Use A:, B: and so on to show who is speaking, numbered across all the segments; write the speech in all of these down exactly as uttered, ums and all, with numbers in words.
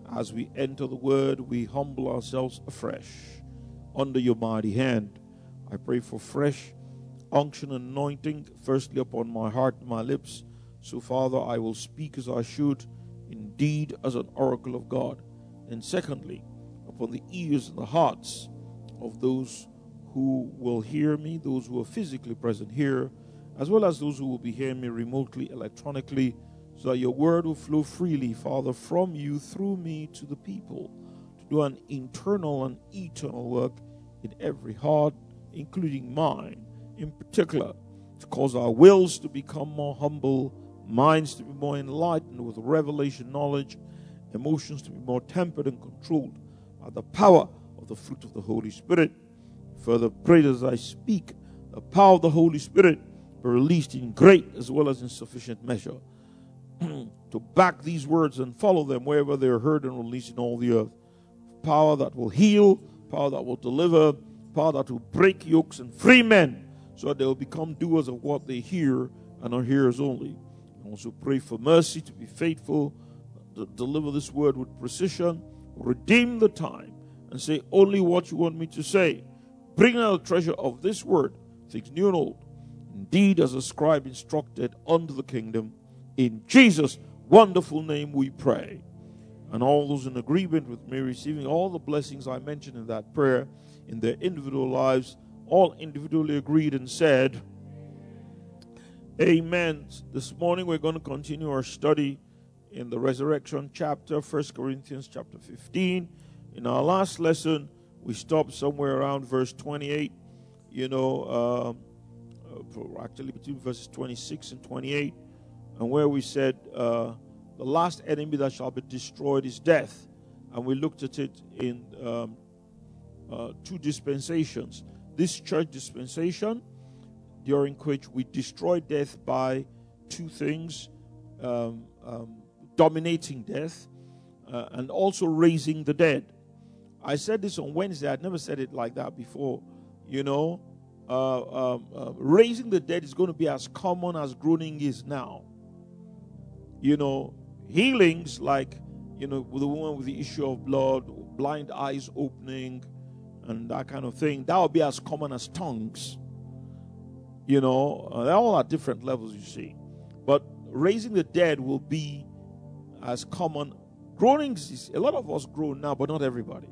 A: as we enter the word, we humble ourselves afresh under your mighty hand. I pray for fresh unction and anointing, firstly upon my heart and my lips. So, Father, I will speak as I should, indeed as an oracle of God. And secondly, upon the ears and the hearts of those who will hear me, those who are physically present here, as well as those who will be hearing me remotely, electronically, so that your word will flow freely, Father, from you through me to the people, to do an internal and eternal work in every heart, including mine, in particular, to cause our wills to become more humble, minds to be more enlightened with revelation knowledge, emotions to be more tempered and controlled by the power of the fruit of the Holy Spirit. Further, pray as I speak, the power of the Holy Spirit be released in great as well as in sufficient measure to back these words and follow them wherever they are heard and released in all the earth. Power that will heal, power that will deliver, power that will break yokes and free men so that they will become doers of what they hear and are hearers only. I also pray for mercy to be faithful, to deliver this word with precision, redeem the time, and say only what you want me to say. Bring out the treasure of this word, things new and old, indeed as a scribe instructed unto the kingdom. In Jesus' wonderful name we pray. And all those in agreement with me receiving all the blessings I mentioned in that prayer in their individual lives, all individually agreed and said, Amen. This morning we're going to continue our study in the resurrection chapter, First Corinthians chapter fifteen. In our last lesson, we stopped somewhere around verse twenty-eight, you know, uh, actually between verses twenty-six and twenty-eight, and where we said uh, the last enemy that shall be destroyed is death. And we looked at it in um, uh, two dispensations. This church dispensation, during which we destroy death by two things, um, um, dominating death uh, and also raising the dead. I said this on Wednesday. I'd never said it like that before. You know, uh, um, uh, raising the dead is going to be as common as groaning is now. You know, healings like, you know, with the woman with the issue of blood, blind eyes opening, and that kind of thing, that will be as common as tongues. You know, uh, they're all at different levels, you see. But raising the dead will be as common. Groaning, a lot of us groan now, but not everybody.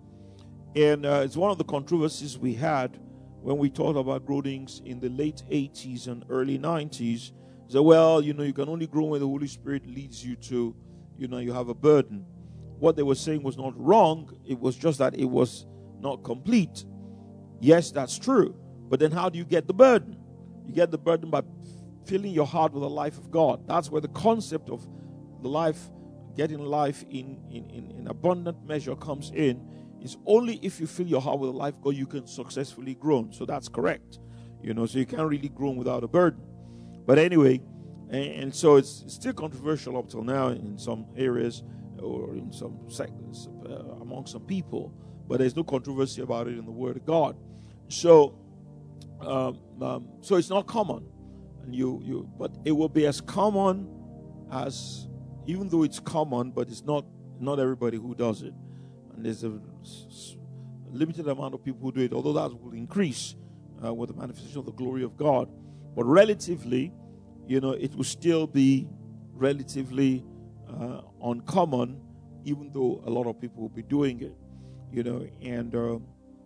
A: And uh, it's one of the controversies we had when we talked about groanings in the late eighties and early nineties. So, well, you know, you can only groan when the Holy Spirit leads you to, you know, you have a burden. What they were saying was not wrong. It was just that it was not complete. Yes, that's true. But then how do you get the burden? You get the burden by filling your heart with the life of God. That's where the concept of the life, getting life in, in, in, in abundant measure comes in. It's only if you fill your heart with the life of God you can successfully groan. So that's correct. You know, so you can't really groan without a burden. But anyway, and, and so it's, it's still controversial up till now in some areas or in some sectors uh, among some people. But there's no controversy about it in the Word of God. So, um, um, so it's not common, and you, you, but it will be as common as, even though it's common, but it's not not everybody who does it, and there's a limited amount of people who do it. Although that will increase uh, with the manifestation of the glory of God, but relatively, you know, it will still be relatively uh, uncommon, even though a lot of people will be doing it. You know, and uh,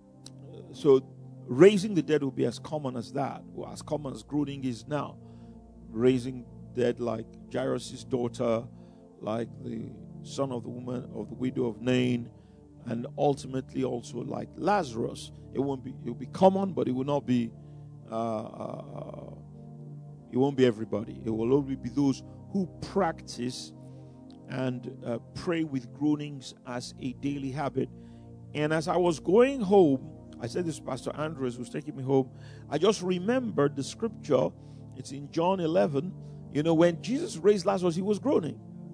A: so raising the dead will be as common as that, or as common as groaning is now. Raising dead like Jairus' daughter, like the son of the woman of the widow of Nain, and ultimately also like Lazarus. It won't be. It will be common, but it will not be. Uh, uh, it won't be everybody. It will only be those who practice and uh, pray with groanings as a daily habit. And as I was going home, I said this to Pastor Andrews, who's taking me home, I just remembered the scripture. It's in John eleven. You know, when Jesus raised Lazarus, he was groaning.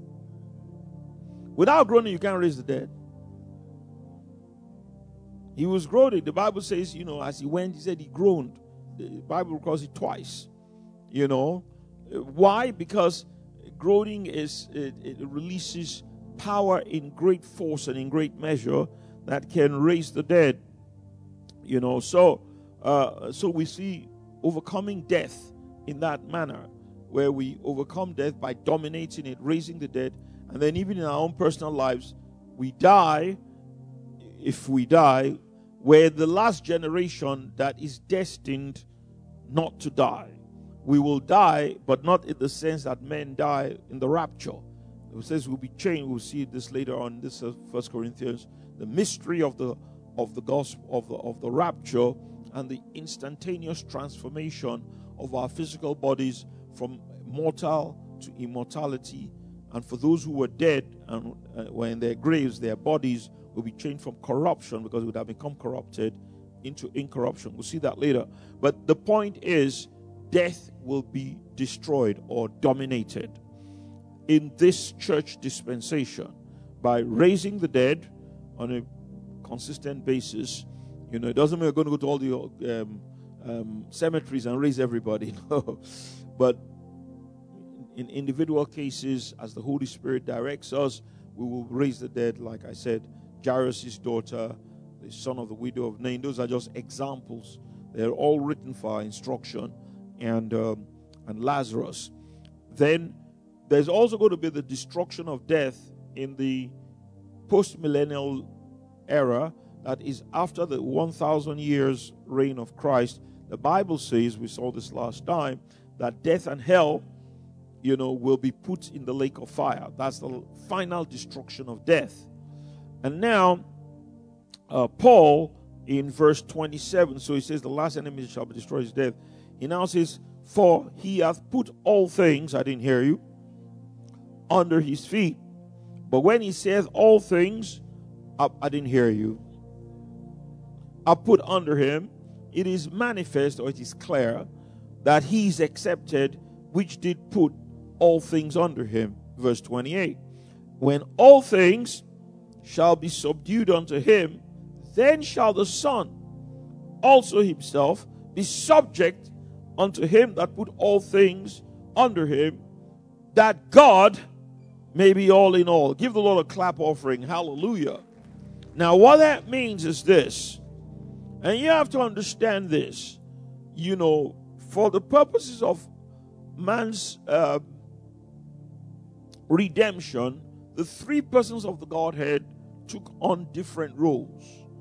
A: Without groaning, you can't raise the dead. He was groaning. The Bible says, you know, as he went, he said he groaned. The Bible records it twice. You know, why? Because groaning is, it, it releases power in great force and in great measure that can raise the dead. You know, so uh, so we see overcoming death in that manner, where we overcome death by dominating it, raising the dead, and then even in our own personal lives, we die. If we die, we're the last generation that is destined not to die. We will die, but not in the sense that men die in the rapture. It says we'll be changed. We'll see this later on. This is First Corinthians, the mystery of the of the gospel of the of the rapture and the instantaneous transformation of our physical bodies from mortal to immortality. And for those who were dead and uh, were in their graves, their bodies will be changed from corruption, because it would have become corrupted, into incorruption. We'll see that later. But the point is, death will be destroyed or dominated in this church dispensation by raising the dead on a consistent basis. You know, it doesn't mean we're going to go to all the um, um, cemeteries and raise everybody. No. But in individual cases, as the Holy Spirit directs us, we will raise the dead. Like I said, Jairus' daughter, the son of the widow of Nain. Those are just examples. They're all written for our instruction. And um, and Lazarus. Then there's also going to be the destruction of death in the post-millennial era, that is after the one thousand years reign of Christ. The Bible says, we saw this last time, that death and hell, you know, will be put in the lake of fire. That's the final destruction of death. And now, uh, Paul, in verse twenty-seven, so he says, the last enemy shall be destroyed is death. He now says, for he hath put all things, I didn't hear you, under his feet. But when he saith all things, I, I didn't hear you, are put under him, it is manifest, or it is clear, that he is accepted, which did put all things under him. Verse twenty-eight. When all things shall be subdued unto him, then shall the Son also himself be subject unto him that put all things under him, that God may be all in all. Give the Lord a clap offering. Hallelujah. Now, what that means is this, and you have to understand this, you know, for the purposes of man's uh, redemption, the three persons of the Godhead took on different roles.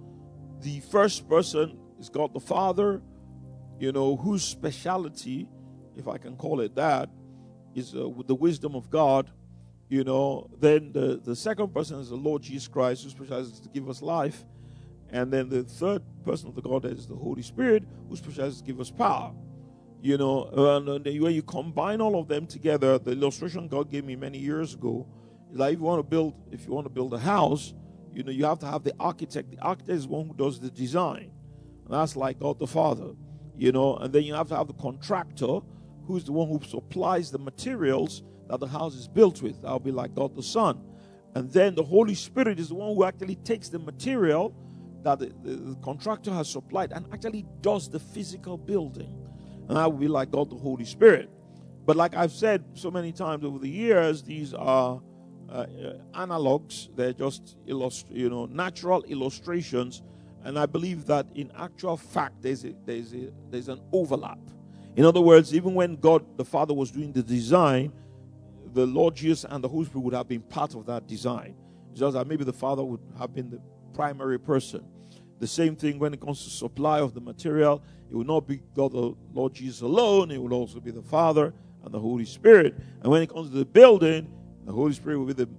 A: The first person is God the Father, you know, whose speciality, if I can call it that, is uh, with the wisdom of God. You know, then the, the second person is the Lord Jesus Christ, who specializes to give us life. And then the third person of the Godhead is the Holy Spirit, who specializes to give us power. You know, and, and when you combine all of them together, the illustration God gave me many years ago is like if you want to build, if you want to build a house, you know, you have to have the architect. The architect is one who does the design. And that's like God the Father. You know, and then you have to have the contractor, who's the one who supplies the materials that the house is built with. That'll be like God the Son. And then the Holy Spirit is the one who actually takes the material that the, the, the contractor has supplied and actually does the physical building. And that will be like God the Holy Spirit. But like I've said so many times over the years, these are uh, uh, analogs. They're just illust- you know, natural illustrations. And I believe that in actual fact, there's a, there's a, there's an overlap. In other words, even when God the Father was doing the design, the Lord Jesus and the Holy Spirit would have been part of that design. It's just that maybe the Father would have been the primary person. The same thing when it comes to supply of the material. It will not be God the Lord Jesus alone. It will also be the Father and the Holy Spirit. And when it comes to the building, the Holy Spirit will be the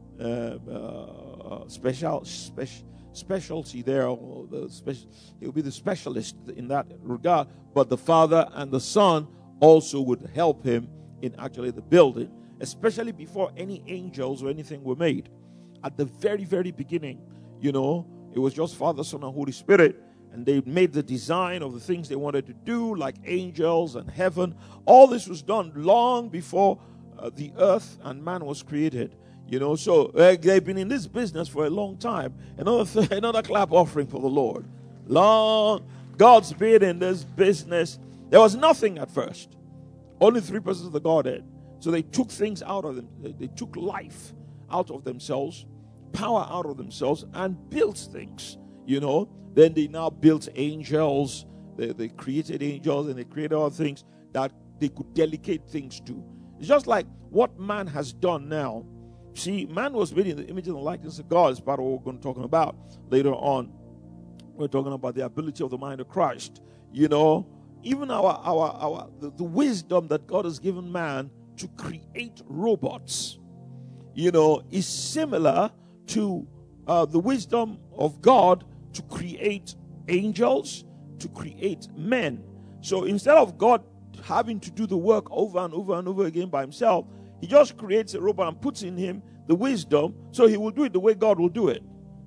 A: uh, uh, special special specialty there. Or the special, it will be the specialist in that regard. But the Father and the Son also would help him in actually the building, especially before any angels or anything were made. At the very, very beginning, you know, it was just Father, Son, and Holy Spirit, and they made the design of the things they wanted to do, like angels and heaven. All this was done long before uh, the earth and man was created. You know, so uh, they've been in this business for a long time. Another th- another clap offering for the Lord. Long, God's been in this business. There was nothing at first. Only three persons of the Godhead. So they took things out of them. They, they took life out of themselves, power out of themselves, and built things, you know. Then they now built angels. They, they created angels, and they created other things that they could delegate things to. It's just like what man has done now. See, man was made in the image and the likeness of God. Is part of what we're going to talk about later on. We're talking about the ability of the mind of Christ. You know, even our our our the, the wisdom that God has given man to create robots, you know, is similar to uh, the wisdom of God to create angels, to create men. So instead of God having to do the work over and over and over again by himself, he just creates a robot and puts in him the wisdom, so he will do it the way God will do it.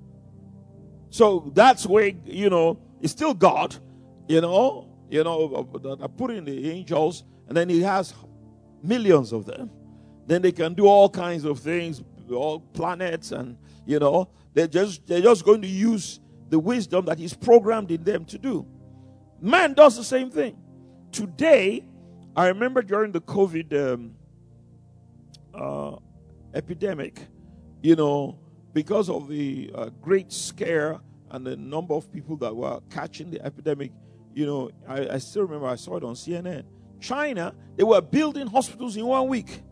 A: So that's where, you know, it's still God, you know, you know, I put in the angels, and then he has millions of them. Then they can do all kinds of things, all planets, and, you know, they're just, they're just going to use the wisdom that he's programmed in them to do. Man does the same thing. Today, I remember during the COVID um, uh, epidemic, you know, because of the uh, great scare and the number of people that were catching the epidemic, you know, I, I still remember I saw it on C N N. China, they were building hospitals in one week.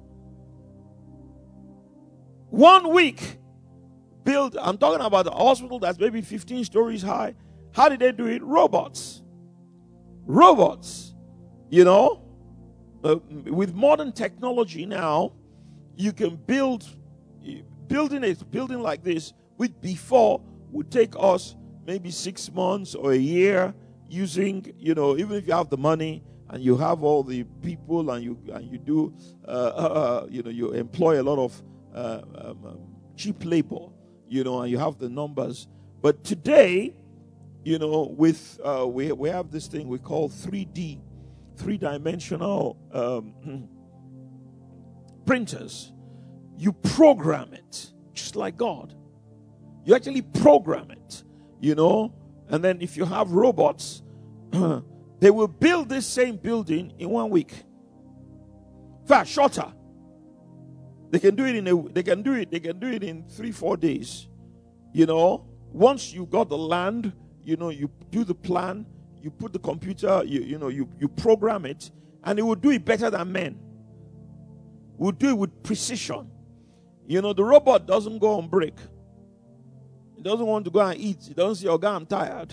A: One week. Build, I'm talking about a hospital that's maybe fifteen stories high. How did they do it? Robots. Robots. You know, uh, with modern technology now, you can build, building a building like this, which before would take us maybe six months or a year using, you know, even if you have the money and you have all the people and you and you do, uh, uh, you know, you employ a lot of uh, um, um, cheap labor, you know, and you have the numbers. But today, you know, with uh, we we have this thing we call three D, three-dimensional um, printers. You program it just like God. You actually program it, you know. And then if you have robots, they will build this same building in one week. In fact, shorter. They can do it in a. They can do it. They can do it in three, four days. You know, once you got the land, you know, you do the plan, you put the computer, you you know, you you program it, and it will do it better than men. Will do it with precision. You know, the robot doesn't go on break. It doesn't want to go and eat. It doesn't say, "Oh God, I'm tired."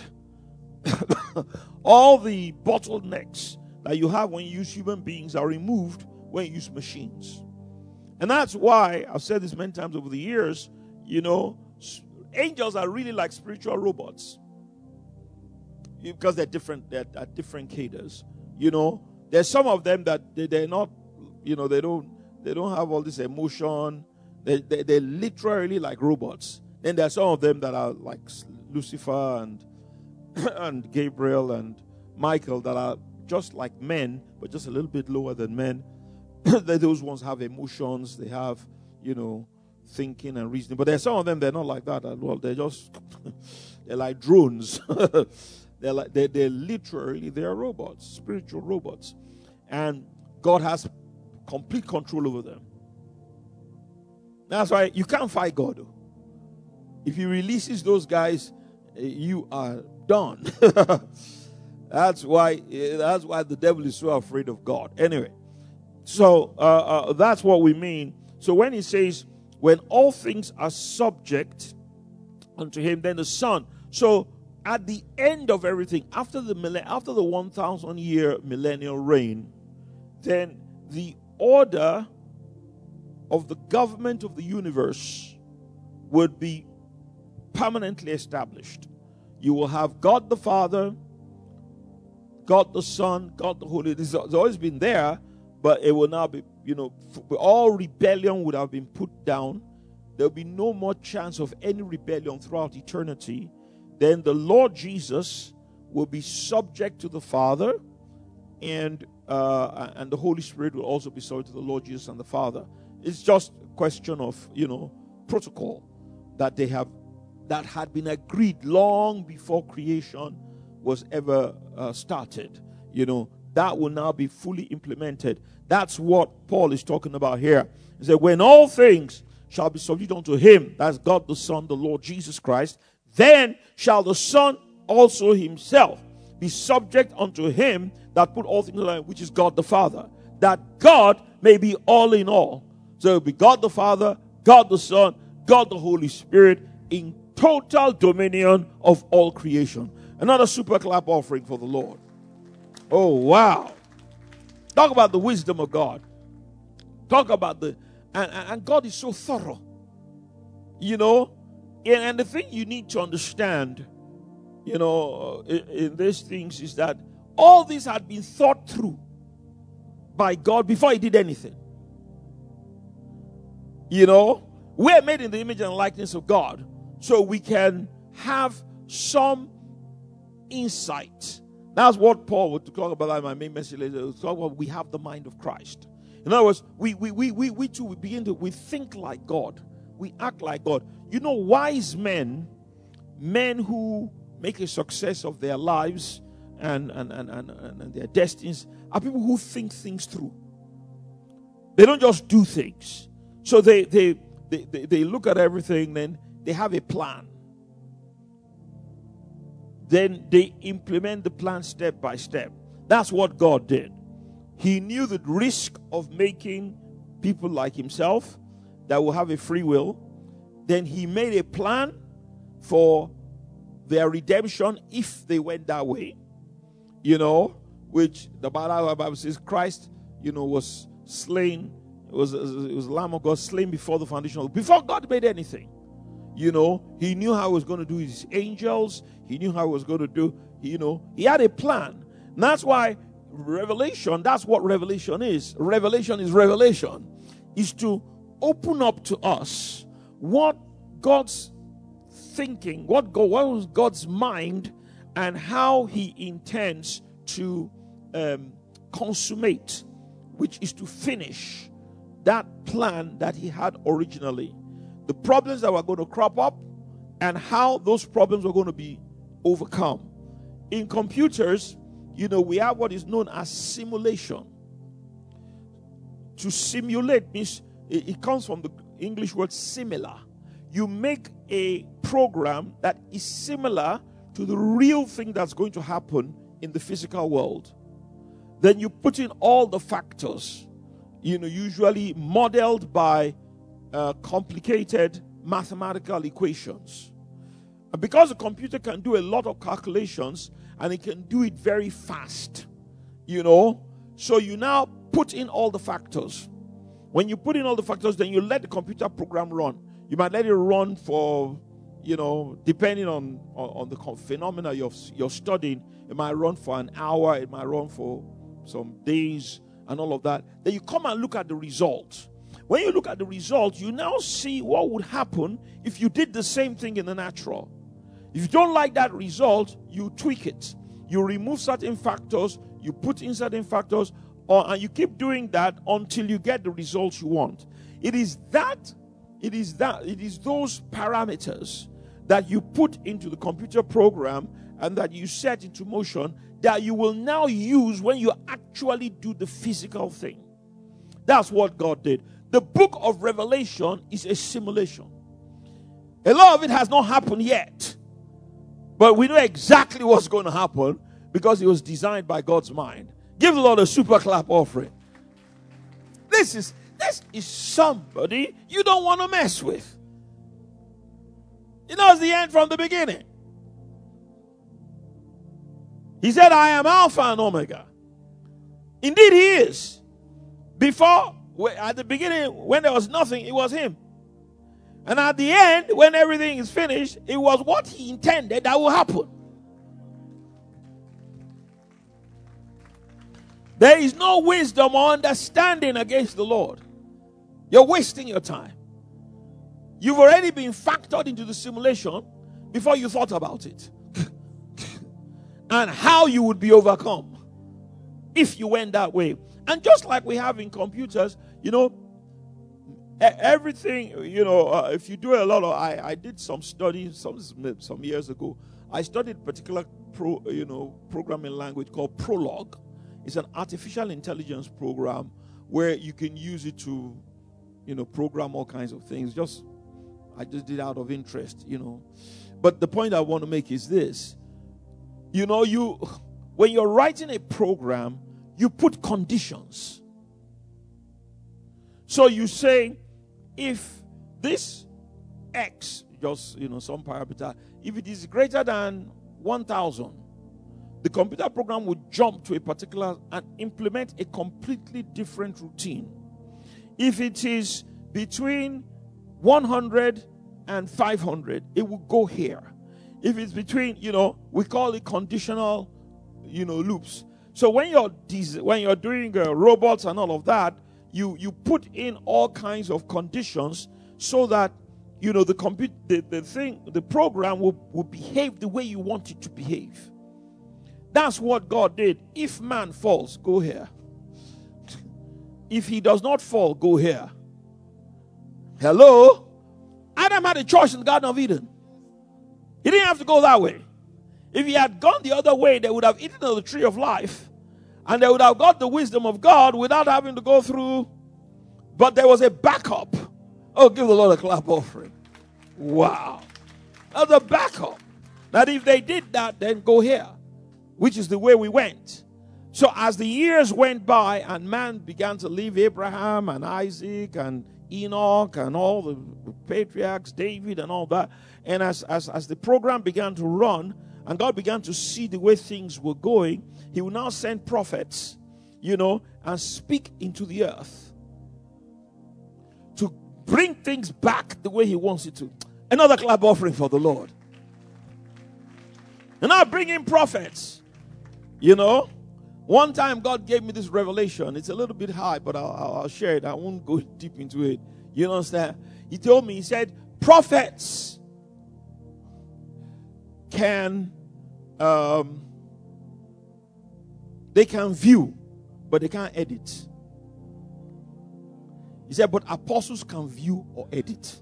A: All the bottlenecks that you have when you use human beings are removed when you use machines. And that's why, I've said this many times over the years, you know, angels are really like spiritual robots. Because they're different, they're at different cadres. You know, there's some of them that they, they're not, you know, they don't they don't have all this emotion. They, they, they're literally like robots. Then there are some of them that are like Lucifer and and Gabriel and Michael that are just like men, but just a little bit lower than men. Those ones have emotions. They have, you know, thinking and reasoning. But there are some of them, they're not like that. Well, they're just, they're like drones. they're like, they're, they're literally, they're robots, spiritual robots. And God has complete control over them. That's why you can't fight God. If he releases those guys, you are done. That's why that's why the devil is so afraid of God. Anyway, so uh, uh, that's what we mean. So when he says, when all things are subject unto him, then the Son. So at the end of everything, after the after the one thousand year millennial reign, then the order of the government of the universe would be permanently established. You will have God the Father, God the Son, God the Holy. This has always been there, but it will now be, you know, all rebellion would have been put down. There will be no more chance of any rebellion throughout eternity. Then the Lord Jesus will be subject to the Father, and uh, and the Holy Spirit will also be subject to the Lord Jesus and the Father. It's just a question of, you know, protocol that they have, that had been agreed long before creation was ever uh, started. You know, that will now be fully implemented. That's what Paul is talking about here. He said, when all things shall be subdued unto him, that's God the Son, the Lord Jesus Christ, then shall the Son also himself be subject unto him that put all things in line, which is God the Father, that God may be all in all. So it will be God the Father, God the Son, God the Holy Spirit in total dominion of all creation. Another super clap offering for the Lord. Oh, wow. Talk about the wisdom of God. Talk about the, and, and God is so thorough. You know, and, and the thing you need to understand, you know, in, in these things is that all this had been thought through by God before he did anything. You know, we're made in the image and likeness of God, so we can have some insight. That's what Paul would talk about in my main message later. Talk about we have the mind of Christ. In other words, we we we we, we too we begin to we think like God. We act like God. You know, wise men, men who make a success of their lives and and, and, and, and their destinies, are people who think things through. They don't just do things. So they they they, they, they look at everything, then they have a plan. Then they implement the plan step by step. That's what God did. He knew the risk of making people like himself that will have a free will. Then he made a plan for their redemption if they went that way. You know, which the Bible says Christ, you know, was slain. It was, it was the Lamb of God slain before the foundation of, before God made anything. You know, he knew how he was going to do his angels. He knew how he was going to do, you know, he had a plan. And that's why revelation, that's what revelation is. Revelation is revelation. Is to open up to us what God's thinking, what, God, what was God's mind, and how he intends to um, consummate, which is to finish that plan that he had originally. The problems that were going to crop up and how those problems were going to be overcome. In computers, you know, we have what is known as simulation. To simulate means it, it comes from the English word similar. You make a program that is similar to the real thing that's going to happen in the physical world. Then you put in all the factors, you know, usually modeled by uh, complicated mathematical equations. And because the computer can do a lot of calculations and it can do it very fast, you know, so you now put in all the factors. When you put in all the factors, then you let the computer program run. You might let it run for, you know, depending on, on, on the phenomena you're, you're studying, it might run for an hour, it might run for some days and all of that. Then you come and look at the result. When you look at the result, you now see what would happen if you did the same thing in the natural. If you don't like that result, you tweak it. You remove certain factors, you put in certain factors, or, and you keep doing that until you get the results you want. It is that, it is that, it is those parameters that you put into the computer program and that you set into motion that you will now use when you actually do the physical thing. That's what God did. The book of Revelation is a simulation. A lot of it has not happened yet. But we know exactly what's going to happen because it was designed by God's mind. Give the Lord a super clap offering. This is, this is somebody you don't want to mess with. He knows the end from the beginning. He said, I am Alpha and Omega. Indeed, he is. Before, at the beginning, when there was nothing, it was him. And at the end, when everything is finished, it was what he intended that will happen. There is no wisdom or understanding against the Lord. You're wasting your time. You've already been factored into the simulation before you thought about it. And how you would be overcome if you went that way. And just like we have in computers, you know, everything, you know, uh, if you do a lot of, I, I did some studies some, some years ago. I studied a particular, pro, you know, programming language called Prolog. It's an artificial intelligence program where you can use it to you know, program all kinds of things. Just, I just did out of interest, you know. But the point I want to make is this. You know, you, when you're writing a program, you put conditions. So you say, if this X, just, you know, some parameter, if it is greater than one thousand, the computer program would jump to a particular and implement a completely different routine. If it is between one hundred and five hundred, it will go here. If it's between, you know, we call it conditional, you know, loops. So when you're when you're doing uh, robots and all of that, you you put in all kinds of conditions so that, you know, the compute the, the thing, the program will, will behave the way you want it to behave. That's what God did. If man falls, go here. If he does not fall, go here. Hello? Adam had a choice in the Garden of Eden. He didn't have to go that way. If he had gone the other way, they would have eaten of the tree of life, and they would have got the wisdom of God without having to go through. But there was a backup. Oh, give the Lord a clap offering. Wow. That's a backup. That if they did that, then go here, which is the way we went. So as the years went by and man began to leave Abraham and Isaac and Enoch and all the patriarchs, David and all that, and as, as, as the program began to run and God began to see the way things were going, he will now send prophets, you know, and speak into the earth to bring things back the way he wants it to. Another clap offering for the Lord. And I bring in prophets, you know. One time God gave me this revelation. It's a little bit high, but I'll, I'll share it. I won't go deep into it. You understand? He told me, he said, prophets can, um, they can view, but they can't edit. He said, but apostles can view or edit.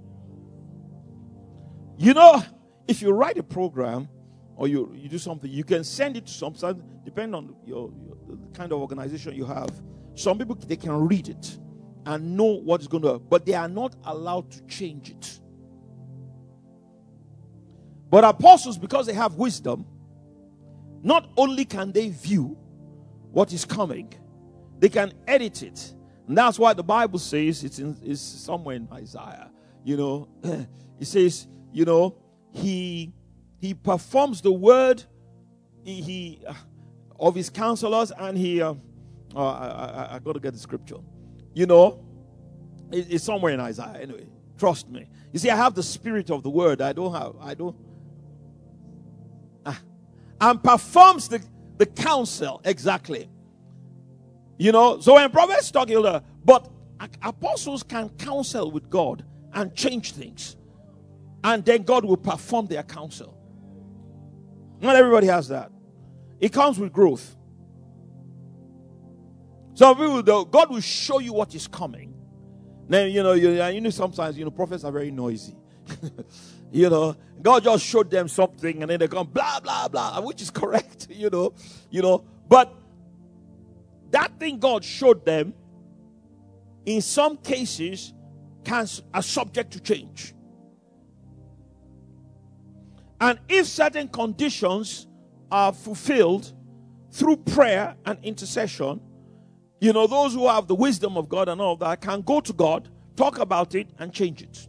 A: You know, if you write a program, or you, you do something, you can send it to some, depending on your, your the kind of organization you have. Some people, they can read it and know what is going to happen, but they are not allowed to change it. But apostles, because they have wisdom, not only can they view what is coming, they can edit it. And that's why the Bible says, it's, in, it's somewhere in Isaiah, you know, it says, you know, he... He performs the word he, he uh, of his counselors, and he. Uh, uh, I, I, I got to get the scripture. You know, it, it's somewhere in Isaiah. Anyway, trust me. You see, I have the spirit of the word. I don't have. I don't. Uh, and performs the the counsel exactly. You know, so when prophets talk, uh, but apostles can counsel with God and change things, and then God will perform their counsel. Not everybody has that. It comes with growth. Some people, though, God will show you what is coming. Then, you know, you, you know, sometimes, you know, prophets are very noisy. You know, God just showed them something, and then they come, blah, blah, blah, which is correct, you know, you know. But that thing God showed them, in some cases, can, are subject to change. And if certain conditions are fulfilled through prayer and intercession, you know, those who have the wisdom of God and all that can go to God, talk about it, and change it.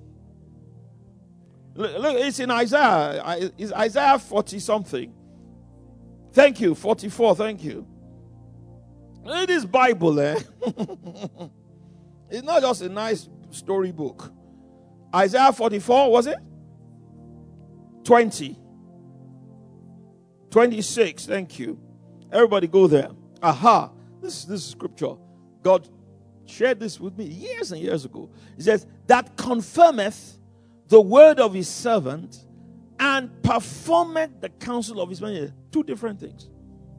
A: Look, it's in Isaiah. It's Isaiah forty something. Thank you. forty-four, thank you. Look at this Bible, eh? It's not just a nice storybook. Isaiah forty-four, was it? twenty. twenty-six, thank you. Everybody go there. Aha. This, this is scripture. God shared this with me years and years ago. He says, that confirmeth the word of his servant and performeth the counsel of his man. Two different things.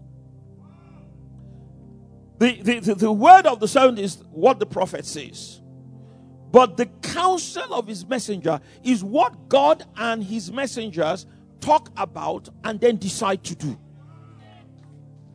A: The, the, the, the word of the servant is what the prophet says. But the counsel of his messenger is what God and his messengers talk about and then decide to do.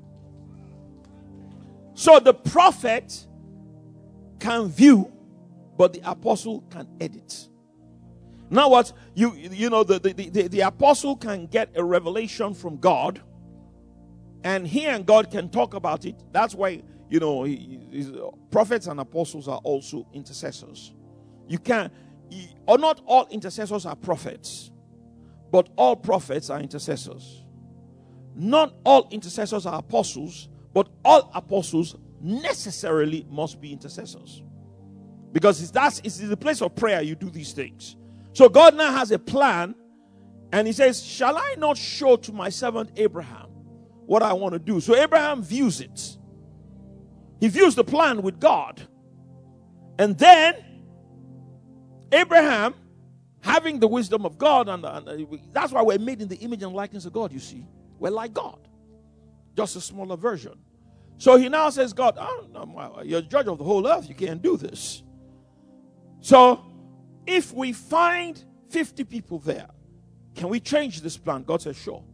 A: So the prophet can view but the apostle can edit. Now what? You you know, the, the, the, the apostle can get a revelation from God, and he and God can talk about it. That's why, you know, he, he, prophets and apostles are also intercessors. You can't, or not all intercessors are prophets, but all prophets are intercessors. Not all intercessors are apostles, but all apostles necessarily must be intercessors. Because it's, that's, it's in the place of prayer you do these things. So God now has a plan, and he says, shall I not show to my servant Abraham what I want to do? So Abraham views it. He views the plan with God. And then Abraham, having the wisdom of God, and, and that's why we're made in the image and likeness of God, you see. We're like God. Just a smaller version. So he now says, God, oh, you're the judge of the whole earth. You can't do this. So if we find fifty people there, can we change this plan? God says, sure.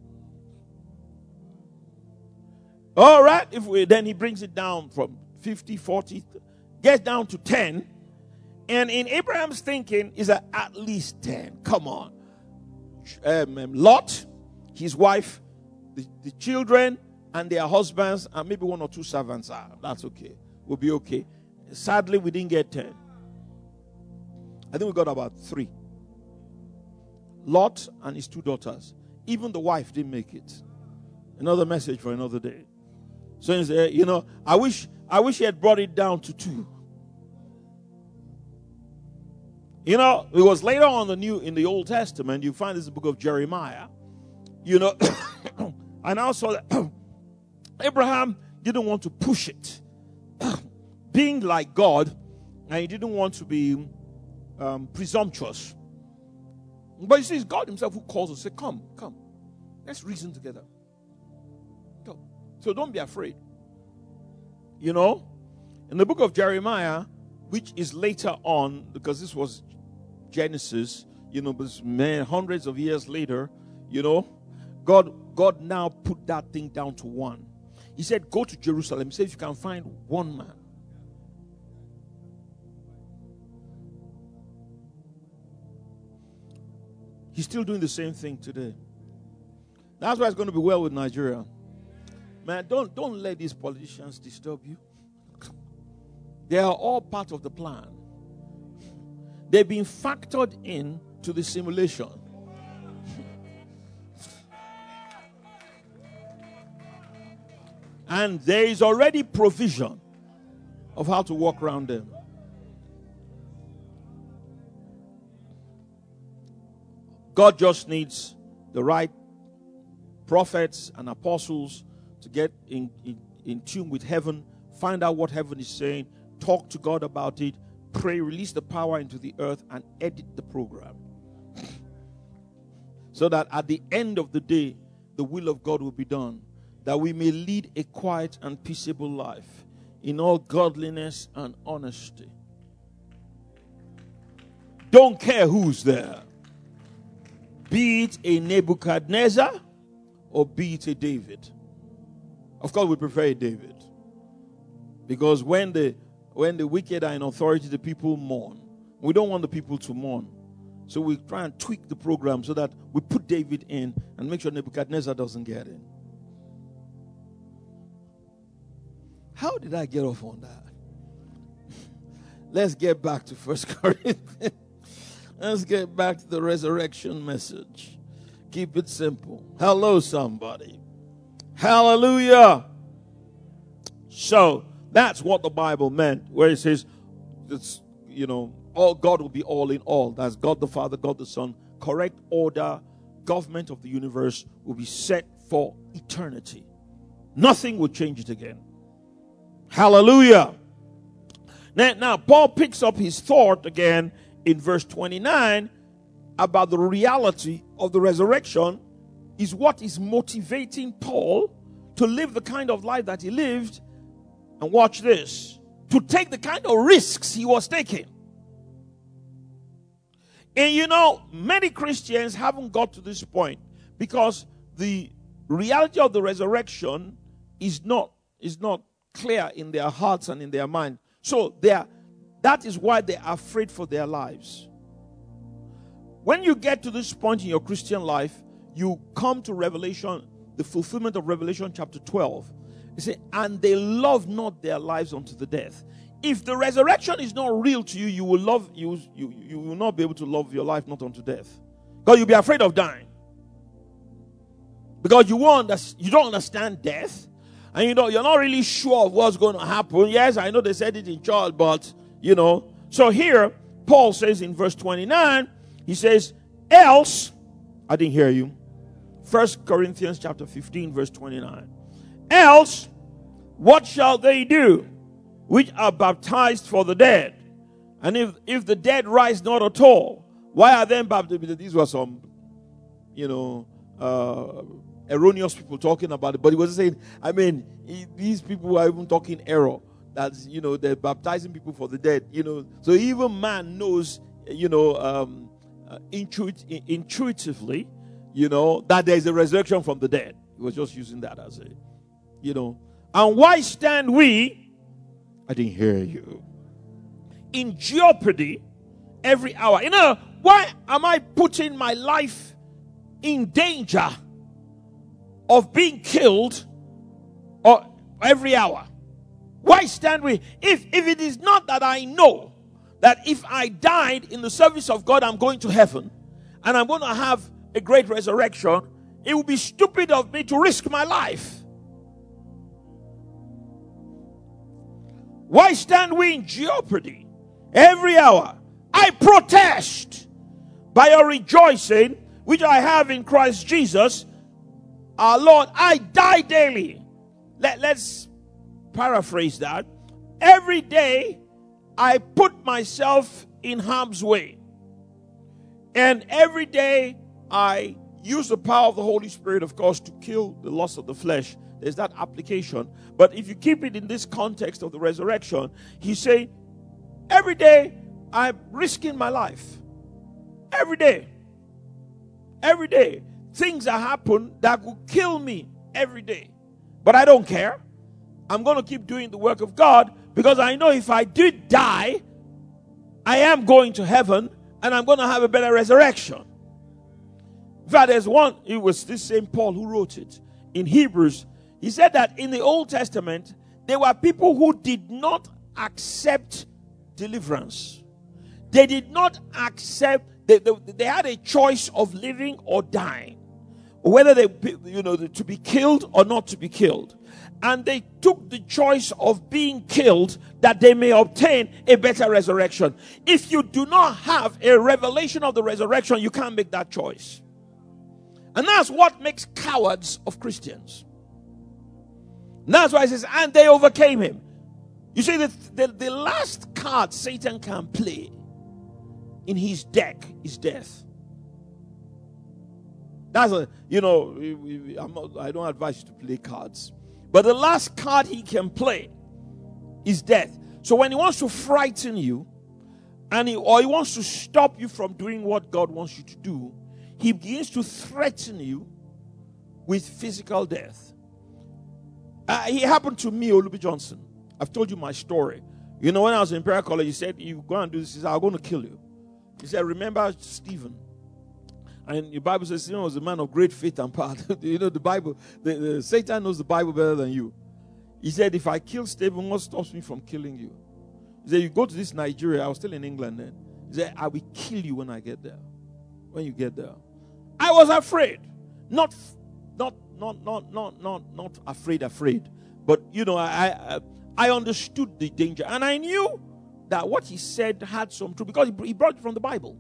A: All right. If we, then he brings it down from fifty, forty, gets down to ten. And in Abraham's thinking is that at least ten. Come on. Um, um, Lot, his wife, the, the children, and their husbands, and maybe one or two servants. Ah, that's okay. We'll be okay. Sadly, we didn't get ten. I think we got about three. Lot and his two daughters. Even the wife didn't make it. Another message for another day. So, you know, I wish I wish he had brought it down to two. You know, it was later on the new in the Old Testament. You find this in the book of Jeremiah. You know, I now saw that Abraham didn't want to push it, being like God, and he didn't want to be um, presumptuous. But you see, it's God himself who calls us. Say, come, come, let's reason together. Go. So don't be afraid. You know, in the book of Jeremiah, which is later on, because this was Genesis, you know, but many hundreds of years later, you know, God, God now put that thing down to one. He said, go to Jerusalem. He said, if you can find one man. He's still doing the same thing today. That's why it's going to be well with Nigeria. Man, don't, don't let these politicians disturb you. They are all part of the plan. They've been factored in to the simulation. And there is already provision of how to walk around them. God just needs the right prophets and apostles to get in, in, in tune with heaven, find out what heaven is saying, talk to God about it, pray, release the power into the earth, and edit the program. So that at the end of the day, the will of God will be done. That we may lead a quiet and peaceable life in all godliness and honesty. Don't care who's there. Be it a Nebuchadnezzar or be it a David. Of course, we prefer a David. Because when the when the wicked are in authority, the people mourn. We don't want the people to mourn. So we try and tweak the program so that we put David in and make sure Nebuchadnezzar doesn't get in. How did I get off on that? Let's get back to First Corinthians. Let's get back to the resurrection message. Keep it simple. Hello, somebody. Hallelujah. So, that's what the Bible meant, where it says, it's, you know, all God will be all in all. That's God the Father, God the Son. Correct order, government of the universe will be set for eternity. Nothing will change it again. Hallelujah. Now, now, Paul picks up his thought again in verse twenty-nine about the reality of the resurrection is what is motivating Paul to live the kind of life that he lived. And watch this. To take the kind of risks he was taking. And you know, many Christians haven't got to this point because the reality of the resurrection is not, is not clear in their hearts and in their mind. So they are, That is why they are afraid for their lives. When you get to this point in your Christian life, you come to Revelation, the fulfillment of Revelation chapter twelve. You say, and they love not their lives unto the death. If the resurrection is not real to you, you will love you, you, you will not be able to love your life not unto death. Because you'll be afraid of dying. Because you won't, you don't understand death. And you know, you're not really sure of what's going to happen. Yes, I know they said it in church, but you know. So here, Paul says in verse twenty-nine, he says, else, I didn't hear you. First Corinthians chapter fifteen, verse twenty-nine. Else, what shall they do which are baptized for the dead? And if, if the dead rise not at all, why are they baptized? These were some, you know, uh, erroneous people talking about it. But he was saying, I mean, he, these people are even talking error. That, you know, they're baptizing people for the dead. You know, so even man knows, you know, um, uh, intuit- intuitively, you know, that there is a resurrection from the dead. He was just using that as a, you know. And why stand we, I didn't hear you, in jeopardy every hour? You know, why am I putting my life in danger of being killed or every hour? Why stand we? If, if it is not that I know that if I died in the service of God, I'm going to heaven and I'm going to have a great resurrection, it would be stupid of me to risk my life. Why stand we in jeopardy every hour? I protest by your rejoicing, which I have in Christ Jesus, our Lord. I die daily. Let, let's paraphrase that. Every day, I put myself in harm's way. And every day, I use the power of the Holy Spirit, of course, to kill the lust of the flesh. There's that application. But if you keep it in this context of the resurrection, he's saying, every day, I'm risking my life. Every day. Every day. Things that happen that will kill me every day. But I don't care. I'm going to keep doing the work of God because I know if I did die, I am going to heaven and I'm going to have a better resurrection. In fact, there's one, it was this same Paul who wrote it in Hebrews. He said that in the Old Testament, there were people who did not accept deliverance. They did not accept, they, they, they had a choice of living or dying. Whether they, you know, to be killed or not to be killed. And they took the choice of being killed that they may obtain a better resurrection. If you do not have a revelation of the resurrection, you can't make that choice. And that's what makes cowards of Christians. And that's why it says, and they overcame him. You see, the, the, the last card Satan can play in his deck is death. That's a, you know, I'm not, I don't advise you to play cards. But the last card he can play is death. So when he wants to frighten you, and he, or he wants to stop you from doing what God wants you to do, he begins to threaten you with physical death. Uh, it happened to me, Olubi Johnson. I've told you my story. You know, when I was in Imperial College, he said, you go and do this. He said, I'm going to kill you. He said, remember Stephen. And the Bible says, you know, was a man of great faith and power. You know, the Bible, the, the, Satan knows the Bible better than you. He said, if I kill Stephen, what stops me from killing you? He said, you go to this Nigeria. I was still in England then. He said, I will kill you when I get there. When you get there. I was afraid. Not, not, not, not, not, not, not afraid, afraid. But, you know, I, I, I understood the danger. And I knew that what he said had some truth because he brought it from the Bible.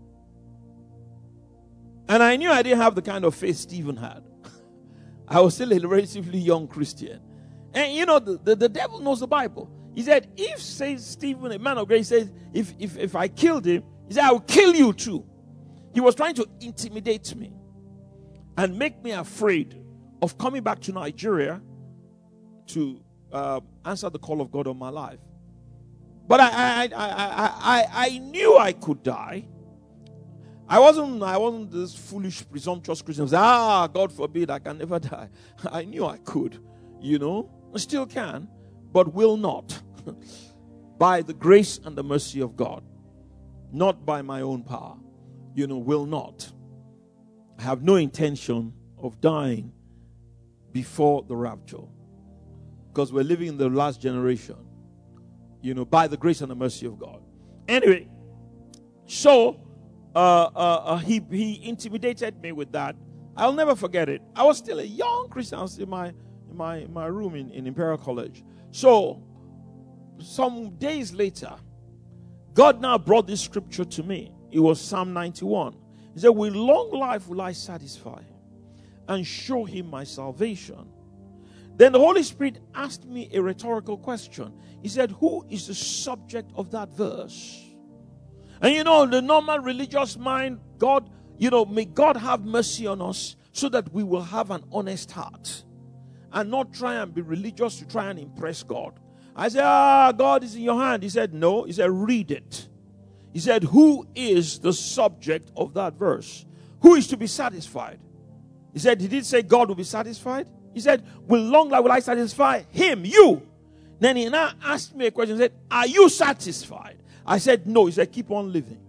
A: And I knew I didn't have the kind of faith Stephen had. I was still a relatively young Christian. And you know, the, the, the devil knows the Bible. He said, if, say, Stephen, a man of grace, says, if, if, if I killed him, he said, I will kill you too. He was trying to intimidate me and make me afraid of coming back to Nigeria to uh, answer the call of God on my life. But I, I, I, I, I, I knew I could die. I wasn't, I wasn't this foolish, presumptuous Christian. Say, ah, God forbid, I can never die. I knew I could, you know. I still can, but will not. by the grace and the mercy of God, not by my own power, you know, will not. I have no intention of dying before the rapture, because we're living in the last generation, you know, by the grace and the mercy of God. Anyway, so uh, uh, uh, he, he intimidated me with that. I'll never forget it. I was still a young Christian. I was in my, in my, in my room in, in Imperial College. So, some days later, God now brought this scripture to me. It was Psalm ninety-one. He said, with long life will I satisfy him and show him my salvation. Then the Holy Spirit asked me a rhetorical question. He said, who is the subject of that verse? And you know, the normal religious mind, God, you know, may God have mercy on us so that we will have an honest heart and not try and be religious to try and impress God. I said, ah, God is in your hand. He said, no. He said, read it. He said, who is the subject of that verse? Who is to be satisfied? He said, he didn't say God will be satisfied. He said, with long life will I satisfy him, you. Then he now asked me a question. He said, are you satisfied? I said, no. He said, keep on living.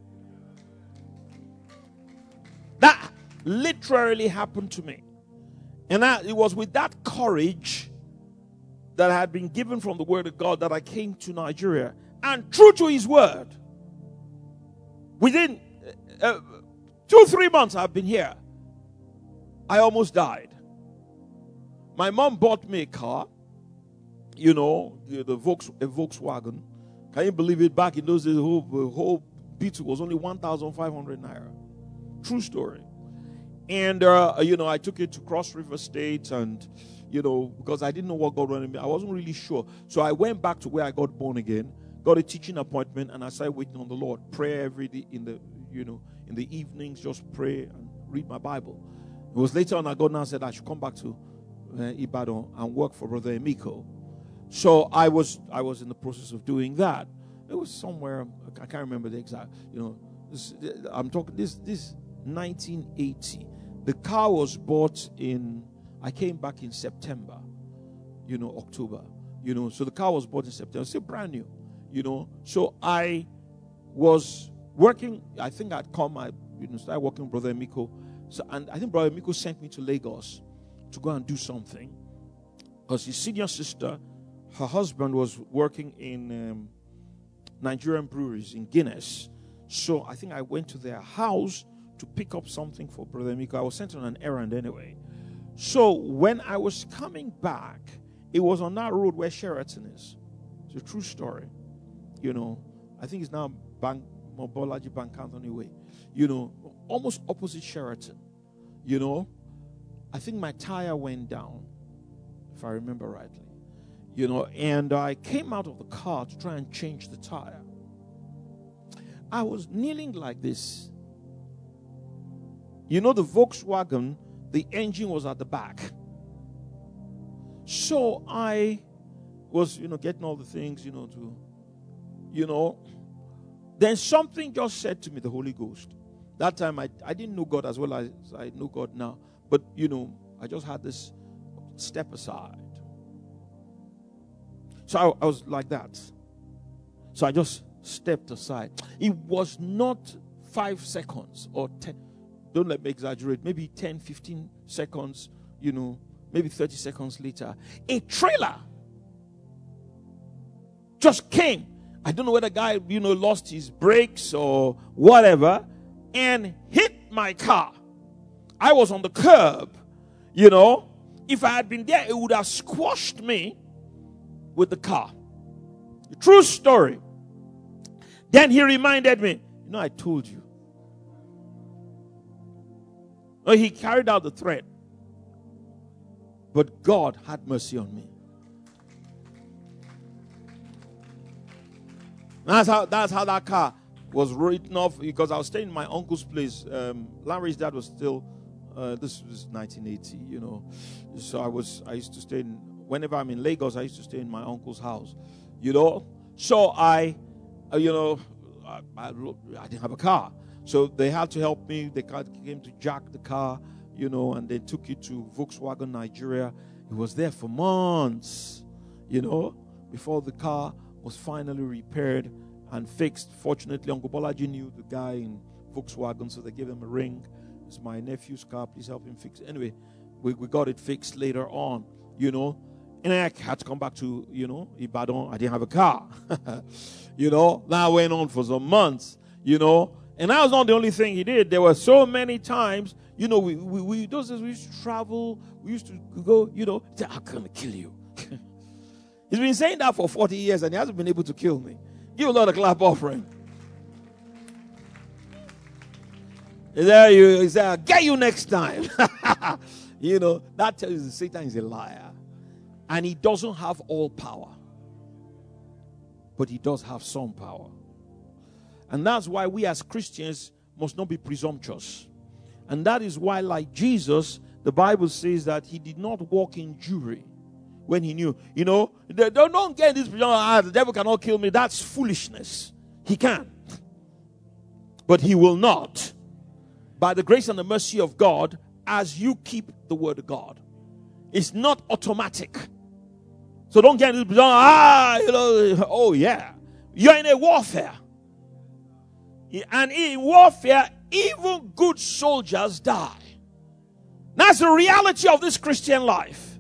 A: That literally happened to me. And I, it was with that courage that I had been given from the word of God that I came to Nigeria. And true to his word, within uh, two, three months I've been here, I almost died. My mom bought me a car, you know, the, the Volks, a Volkswagen. Can you believe it? Back in those days, the whole, the whole Beetle was only one thousand five hundred naira. True story. And, uh, you know, I took it to Cross River State and, you know, because I didn't know what God wanted me. I wasn't really sure. So I went back to where I got born again, got a teaching appointment, and I started waiting on the Lord. Pray every day in the, you know, in the evenings, just pray and read my Bible. It was later on I got now said I should come back to uh, Ibadan and work for Brother Emiko. So I was I was in the process of doing that. It was somewhere, I can't remember the exact, you know, this, I'm talking this this nineteen eighty. The car was bought in, I came back in September, you know, October, you know, so the car was bought in September, still brand new, you know. So I was working, I think I'd come, I you know, started working with Brother Emiko. So, and I think Brother Emiko sent me to Lagos to go and do something. Because his senior sister, her husband was working in um, Nigerian breweries in Guinness. So I think I went to their house to pick up something for Brother Emiko. I was sent on an errand anyway. So when I was coming back, it was on that road where Sheraton is. It's a true story. You know, I think it's now Bank Mobolaji Bank Anthony Way. You know, almost opposite Sheraton. You know, I think my tire went down, if I remember rightly. You know, and I came out of the car to try and change the tire. I was kneeling like this. You know, the Volkswagen, the engine was at the back. So I was, you know, getting all the things, you know, to, you know. Then something just said to me, the Holy Ghost. That time I, I didn't know God as well as I know God now. But, you know, I just had this step aside. So I, I was like that. So I just stepped aside. It was not five seconds or ten. Don't let me exaggerate. Maybe ten, fifteen seconds, you know, maybe thirty seconds later. A trailer just came. I don't know whether the guy, you know, lost his brakes or whatever and hit my car. I was on the curb, you know. If I had been there, it would have squashed me with the car. A true story. Then he reminded me, you know, I told you. Oh, he carried out the threat. But God had mercy on me. That's how, that's how that car was written off, because I was staying in my uncle's place. Um, Larry's dad was still, uh, this was nineteen eighty, you know. So I was, I used to stay in, whenever I'm in Lagos, I used to stay in my uncle's house, you know. So I, uh, you know, I, I, I didn't have a car. So they had to help me. They came to jack the car, you know, and they took it to Volkswagen Nigeria. It was there for months, you know, before the car was finally repaired and fixed. Fortunately, Uncle Bolaji knew the guy in Volkswagen, so they gave him a ring. It's my nephew's car. Please help him fix it. Anyway, we, we got it fixed later on, you know. And I had to come back to, you know, Ibadan. I didn't have a car. You know, that went on for some months, you know. And that was not the only thing he did. There were so many times, you know, we, we, we those days we used to travel. We used to go, you know, say, I'm going to kill you. He's been saying that for forty years and he hasn't been able to kill me. Give a lot of clap offering. Is there you? Is there? I'll get you next time. You know, that tells you that Satan is a liar. And he doesn't have all power. But he does have some power. And that's why we as Christians must not be presumptuous. And that is why, like Jesus, the Bible says that he did not walk in Jewry when he knew. You know, they, they don't get this, ah, the devil cannot kill me. That's foolishness. He can. But he will not. By the grace and the mercy of God, as you keep the word of God. It's not automatic. So don't get this, ah, you know, oh yeah. You're in a warfare. And in warfare, even good soldiers die. That's the reality of this Christian life.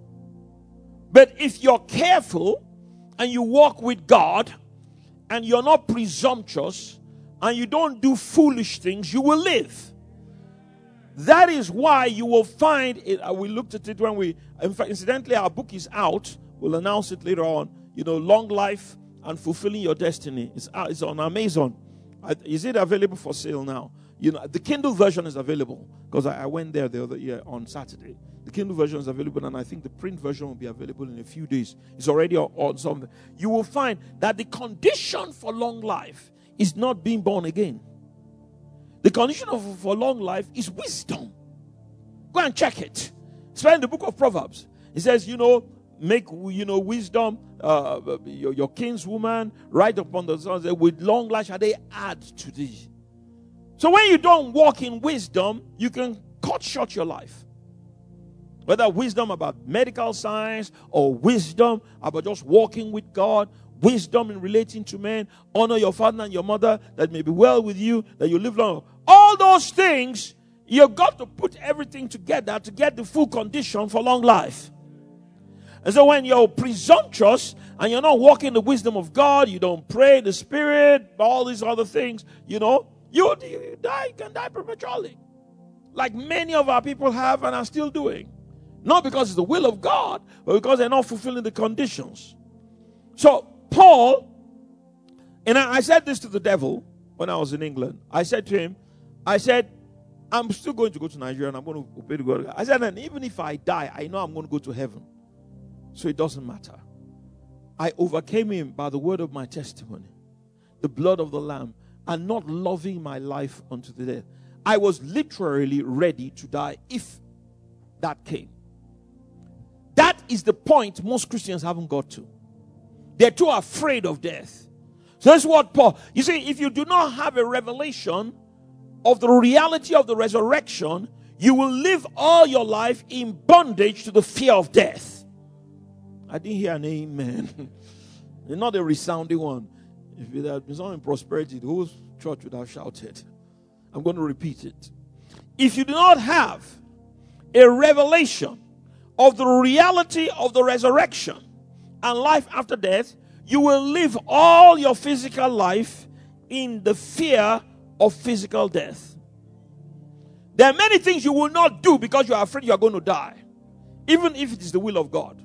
A: But if you're careful and you walk with God and you're not presumptuous and you don't do foolish things, you will live. That is why you will find it. Uh, we looked at it when we, in fact, incidentally, our book is out. We'll announce it later on. You know, Long Life and Fulfilling Your Destiny. It's out, it's on Amazon. Uh, is it available for sale now? You know, the Kindle version is available because I, I went there the other year on Saturday. The Kindle version is available, and I think the print version will be available in a few days. It's already on, on something. You will find that the condition for long life is not being born again. The condition of, for long life is wisdom. Go and check it. Spend the book of Proverbs. It says, you know, make, you know, wisdom uh, your, your kinswoman right upon the sun. With long life shall they add to thee. So when you don't walk in wisdom, you can cut short your life. Whether wisdom about medical science or wisdom about just walking with God, wisdom in relating to men, honor your father and your mother, that may be well with you, that you live long. All those things, you've got to put everything together to get the full condition for long life. And so when you're presumptuous and you're not walking the wisdom of God, you don't pray the Spirit, all these other things, you know, you, you die, you can die prematurely. Like many of our people have and are still doing. Not because it's the will of God, but because they're not fulfilling the conditions. So, Paul, and I, I said this to the devil when I was in England. I said to him, I said, I'm still going to go to Nigeria and I'm going to obey the God. I said, and even if I die, I know I'm going to go to heaven. So it doesn't matter. I overcame him by the word of my testimony, the blood of the Lamb, and not loving my life unto the death. I was literally ready to die if that came. That is the point most Christians haven't got to. They're too afraid of death. So that's what Paul, you see, if you do not have a revelation of the reality of the resurrection, you will live all your life in bondage to the fear of death. I didn't hear an amen. Not a resounding one. If it had been someone in prosperity, the whole church would have shouted. I'm going to repeat it. If you do not have a revelation of the reality of the resurrection and life after death, you will live all your physical life in the fear of physical death. There are many things you will not do because you are afraid you are going to die, even if it is the will of God.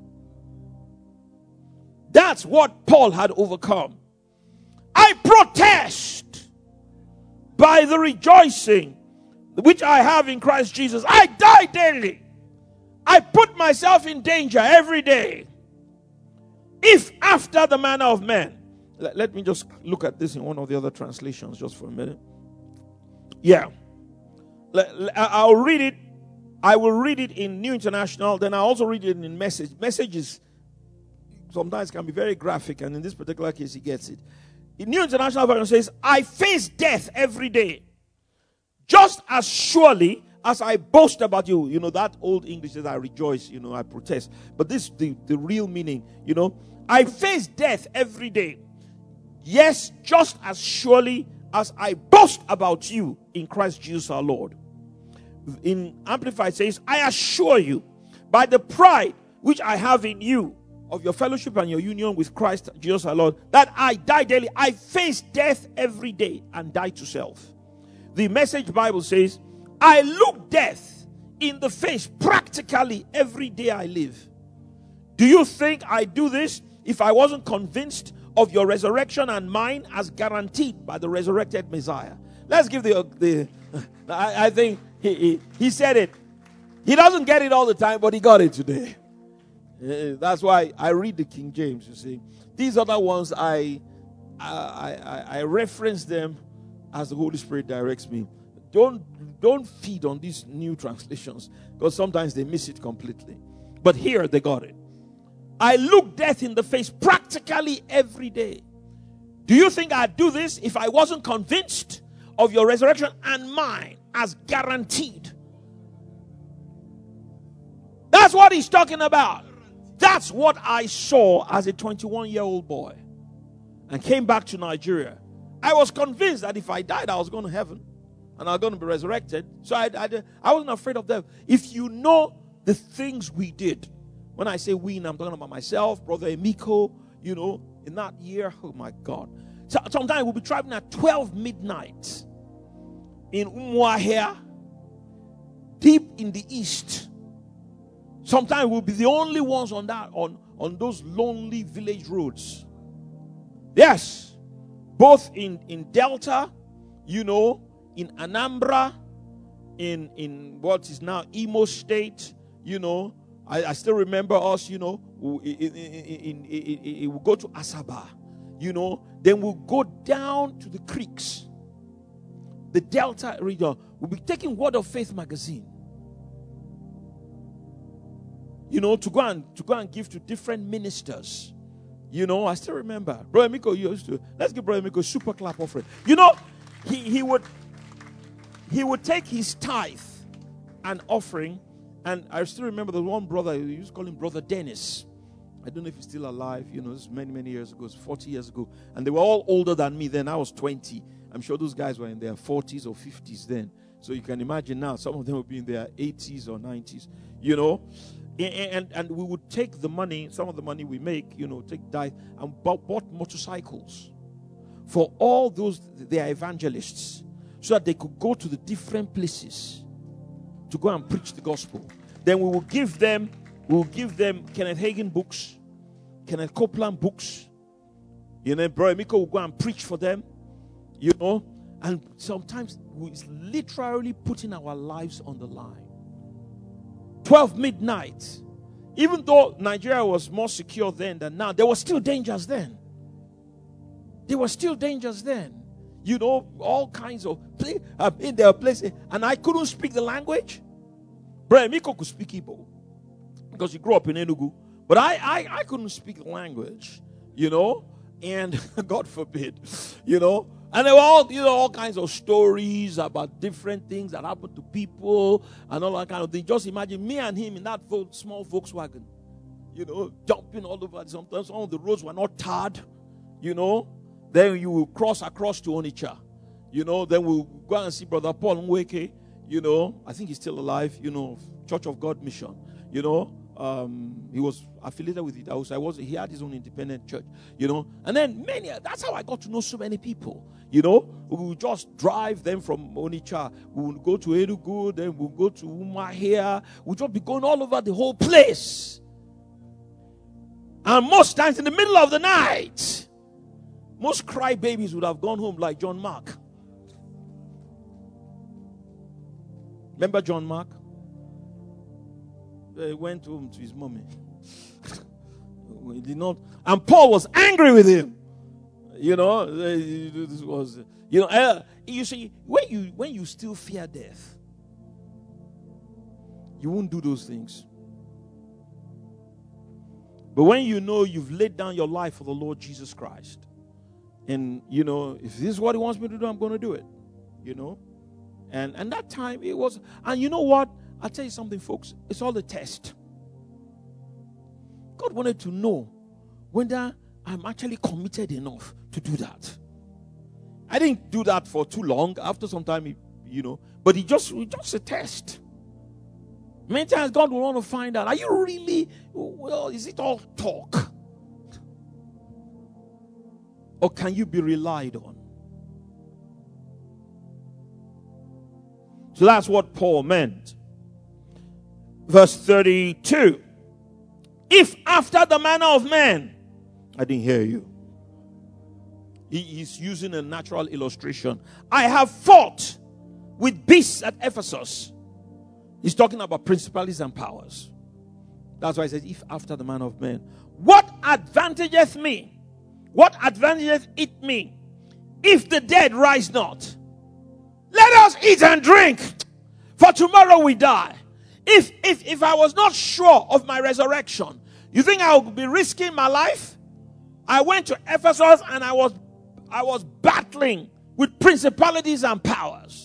A: That's what Paul had overcome. I protest by the rejoicing which I have in Christ Jesus. I die daily. I put myself in danger every day. If after the manner of men. Let, let me just look at this in one of the other translations just for a minute. Yeah. Let, I'll read it. I will read it in New International. Then I'll also read it in Message. Message is sometimes can be very graphic, and in this particular case, he gets it. In New International Version says, I face death every day, just as surely as I boast about you. You know, that old English says, I rejoice, you know, I protest. But this, the, the real meaning, you know, I face death every day. Yes, just as surely as I boast about you in Christ Jesus our Lord. In Amplified says, I assure you, by the pride which I have in you, of your fellowship and your union with Christ Jesus our Lord, that I die daily. I face death every day and die to self. The Message Bible says, I look death in the face practically every day I live. Do you think I do this if I wasn't convinced of your resurrection and mine as guaranteed by the resurrected Messiah? Let's give the, the I, I think he, he, he said it. He doesn't get it all the time, but he got it today. Uh, that's why I read the King James, you see. These other ones, I, I, I, I reference them as the Holy Spirit directs me. Don't, don't feed on these new translations, because sometimes they miss it completely. But here they got it. I look death in the face practically every day. Do you think I'd do this if I wasn't convinced of your resurrection and mine as guaranteed? That's what he's talking about. That's what I saw as a twenty-one-year-old boy and came back to Nigeria. I was convinced that if I died, I was going to heaven and I was going to be resurrected. So I, I, I wasn't afraid of death. If you know the things we did, when I say we, I'm talking about myself, Brother Emiko, you know, in that year, oh my God. So, sometimes we'll be traveling at twelve midnight in Umuahia, deep in the east. Sometimes we'll be the only ones on that on, on those lonely village roads. Yes. Both in, in Delta, you know, in Anambra, in, in what is now Imo State, you know. I, I still remember us, you know, we, in, in, in, in, we'll go to Asaba, you know. Then we'll go down to the creeks. The Delta region. We'll be taking Word of Faith magazine. You know, to go and to go and give to different ministers. You know, I still remember. Brother Miko used to. Let's give Brother Miko a super clap offering. You know, he, he would he would take his tithe and offering, and I still remember the one brother, we used to call him Brother Dennis. I don't know if he's still alive, you know, this is many, many years ago, it's forty years ago. And they were all older than me then. I was twenty. I'm sure those guys were in their forties or fifties then. So you can imagine now, some of them will be in their eighties or nineties, you know. And, and we would take the money, some of the money we make, you know, take tithe, and bought, bought motorcycles for all those, they are evangelists, so that they could go to the different places to go and preach the gospel. Then we will give them, we will give them Kenneth Hagin books, Kenneth Copeland books. You know, Brother Miko will go and preach for them, you know, and sometimes we're literally putting our lives on the line. twelve midnight. Even though Nigeria was more secure then than now, there were still dangers then. There were still dangers then. You know, all kinds of play, uh, in their places. And I couldn't speak the language. Brother Miko could speak Igbo because he grew up in Enugu. But I, I, I couldn't speak the language, you know. And God forbid, you know. And there were all, you know, all kinds of stories about different things that happened to people and all that kind of thing. Just imagine me and him in that small Volkswagen, you know, jumping all over. Sometimes some of the roads were not tarred, you know. Then you will cross across to Onitsha, you know. Then we'll go and see Brother Paul Nweke, you know. I think he's still alive, you know, Church of God Mission, you know. Um, he was affiliated with it. I was, I was, he had his own independent church, you know. And then many, that's how I got to know so many people, you know. We would just drive them from Onitsha. We would go to Enugu, then we'll go to Umuahia. We'll just be going all over the whole place. And most times in the middle of the night, most crybabies would have gone home like John Mark. Remember John Mark? He went home to his mommy. He did not, and Paul was angry with him. You know, this was, you know, uh, you see, when you when you still fear death, you won't do those things. But when you know you've laid down your life for the Lord Jesus Christ, and you know, if this is what He wants me to do, I'm going to do it. You know, and and that time it was, and you know what? I'll tell you something, folks. It's all a test. God wanted to know whether I'm actually committed enough to do that. I didn't do that for too long. After some time, you know, but it just, it just a test. Many times God will want to find out, are you really, well, is it all talk? Or can you be relied on? So that's what Paul meant. Verse thirty-two. If after the manner of man, I didn't hear you. He, he's using a natural illustration. I have fought with beasts at Ephesus. He's talking about principalities and powers. That's why he says, if after the manner of man. What advantageth me? What advantageth it me? If the dead rise not. Let us eat and drink, for tomorrow we die. If, if, if I was not sure of my resurrection, you think I would be risking my life? I went to Ephesus and I was, I was battling with principalities and powers.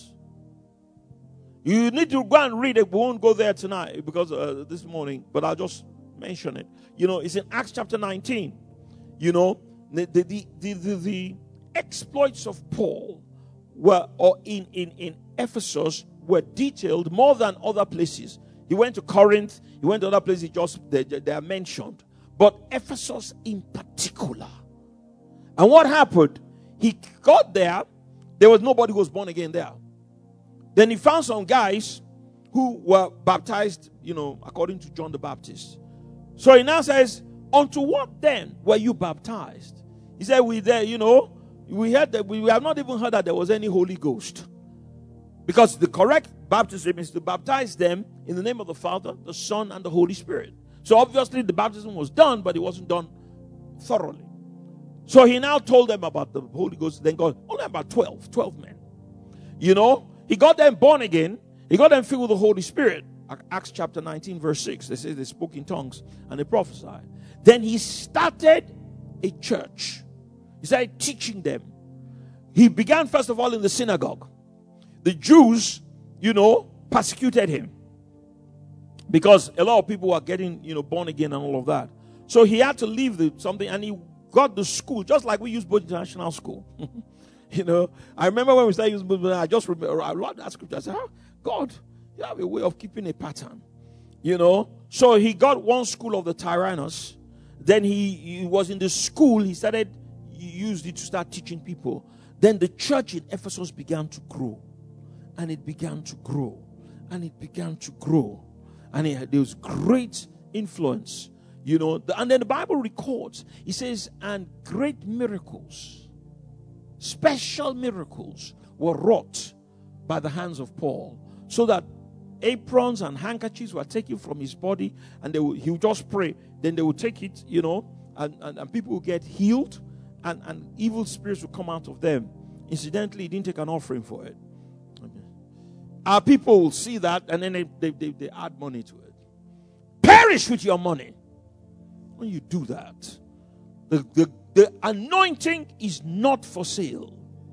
A: You need to go and read it. We won't go there tonight because uh, this morning, but I'll just mention it. You know, it's in Acts chapter nineteen. You know, the the the, the, the, the exploits of Paul were, or in, in, in Ephesus, were detailed more than other places. He went to Corinth, he went to other places, just they, they are mentioned. But Ephesus in particular. And what happened? He got there, there was nobody who was born again there. Then he found some guys who were baptized, you know, according to John the Baptist. So he now says, unto what then were you baptized? He said, we there, you know, we heard that we have not even heard that there was any Holy Ghost. Because the correct baptism is to baptize them in the name of the Father, the Son, and the Holy Spirit. So obviously the baptism was done, but it wasn't done thoroughly. So he now told them about the Holy Ghost. Then God, only about twelve, twelve men. You know, he got them born again. He got them filled with the Holy Spirit. Acts chapter nineteen, verse six. They say they spoke in tongues and they prophesied. Then he started a church. He started teaching them. He began first of all in the synagogue. The Jews, you know, persecuted him because a lot of people were getting, you know, born again and all of that. So he had to leave the something, and he got the school, just like we use both international school. You know, I remember when we started using both, I just remember, I love that scripture. I said, oh, God, you have a way of keeping a pattern. You know, so he got one school of the Tyrannus. Then he, he was in the school, he started, he used it to start teaching people. Then the church in Ephesus began to grow. And it began to grow. And it began to grow. And it, there was great influence. You know, the, and then the Bible records, it says, and great miracles, special miracles were wrought by the hands of Paul. So that aprons and handkerchiefs were taken from his body, and they would, he would just pray. Then they would take it, you know, and, and, and people would get healed, and, and evil spirits would come out of them. Incidentally, he didn't take an offering for it. Our people will see that, and then they, they, they, they add money to it. Perish with your money. When you do that, the, the, the anointing is not for sale.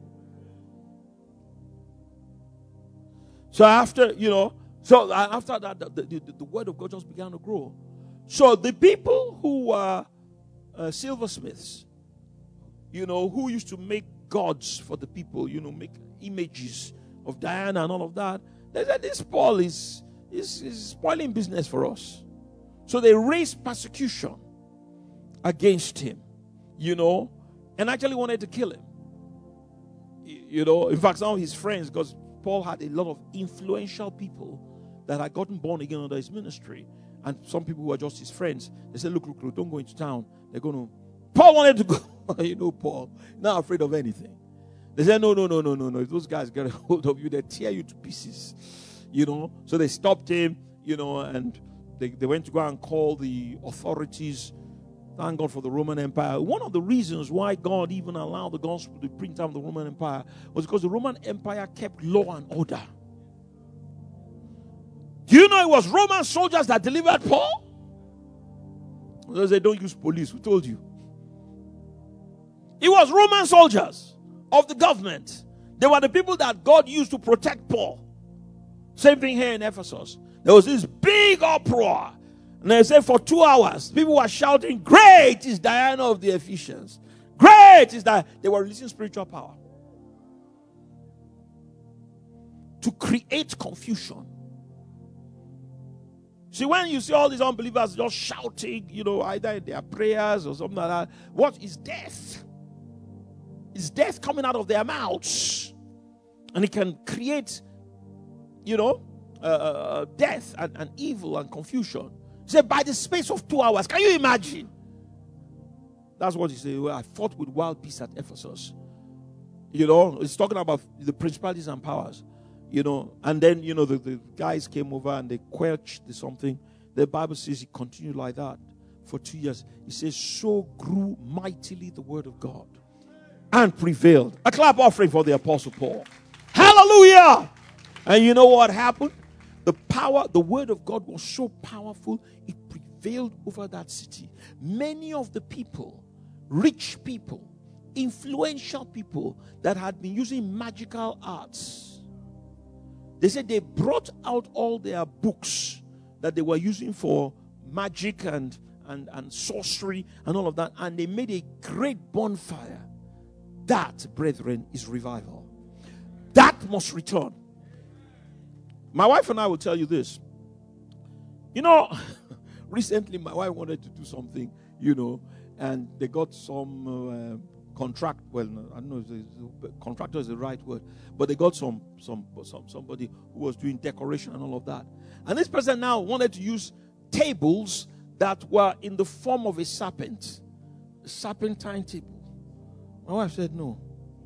A: So after, you know, so after that, the, the, the, the word of God just began to grow. So the people who were uh, silversmiths, you know, who used to make gods for the people, you know, make images of Diana and all of that, they said, this Paul is, is, is spoiling business for us. So they raised persecution against him, you know, and actually wanted to kill him. You know, in fact, some of his friends, because Paul had a lot of influential people that had gotten born again under his ministry, and some people who were just his friends, they said, look, look, look, don't go into town. They're going to, Paul wanted to go. You know, Paul, not afraid of anything. They said, no, no, no, no, no, no. If those guys get a hold of you, they tear you to pieces. You know, so they stopped him, you know, and they, they went to go and call the authorities. Thank God for the Roman Empire. One of the reasons why God even allowed the gospel to bring down the Roman Empire was because the Roman Empire kept law and order. Do you know it was Roman soldiers that delivered Paul? They said, don't use police. We told you. It was Roman soldiers of the government. They were the people that God used to protect Paul. Same thing here in Ephesus. There was this big uproar. And they say for two hours, people were shouting, "Great is Diana of the Ephesians. Great is that." They were releasing spiritual power to create confusion. See, when you see all these unbelievers just shouting, you know, either in their prayers or something like that, what is death? It's death coming out of their mouths. And it can create, you know, uh, uh, death and, and evil and confusion. He said, by the space of two hours. Can you imagine? That's what he said. Well, I fought with wild beasts at Ephesus. You know, it's talking about the principalities and powers. You know, and then, you know, the, the guys came over and they quenched the something. The Bible says he continued like that for two years. He says, so grew mightily the word of God and prevailed. A clap offering for the Apostle Paul. Hallelujah! And you know what happened? The power, the word of God was so powerful, it prevailed over that city. Many of the people, rich people, influential people that had been using magical arts, they said they brought out all their books that they were using for magic and, and, and sorcery and all of that, and they made a great bonfire. That, brethren, is revival. That must return. My wife and I will tell you this. You know, recently my wife wanted to do something, you know, and they got some... Uh, contract, well, I don't know if the contractor is the right word, but they got some, some, some somebody who was doing decoration and all of that. And this person now wanted to use tables that were in the form of a serpent, a serpentine table. My wife said, no.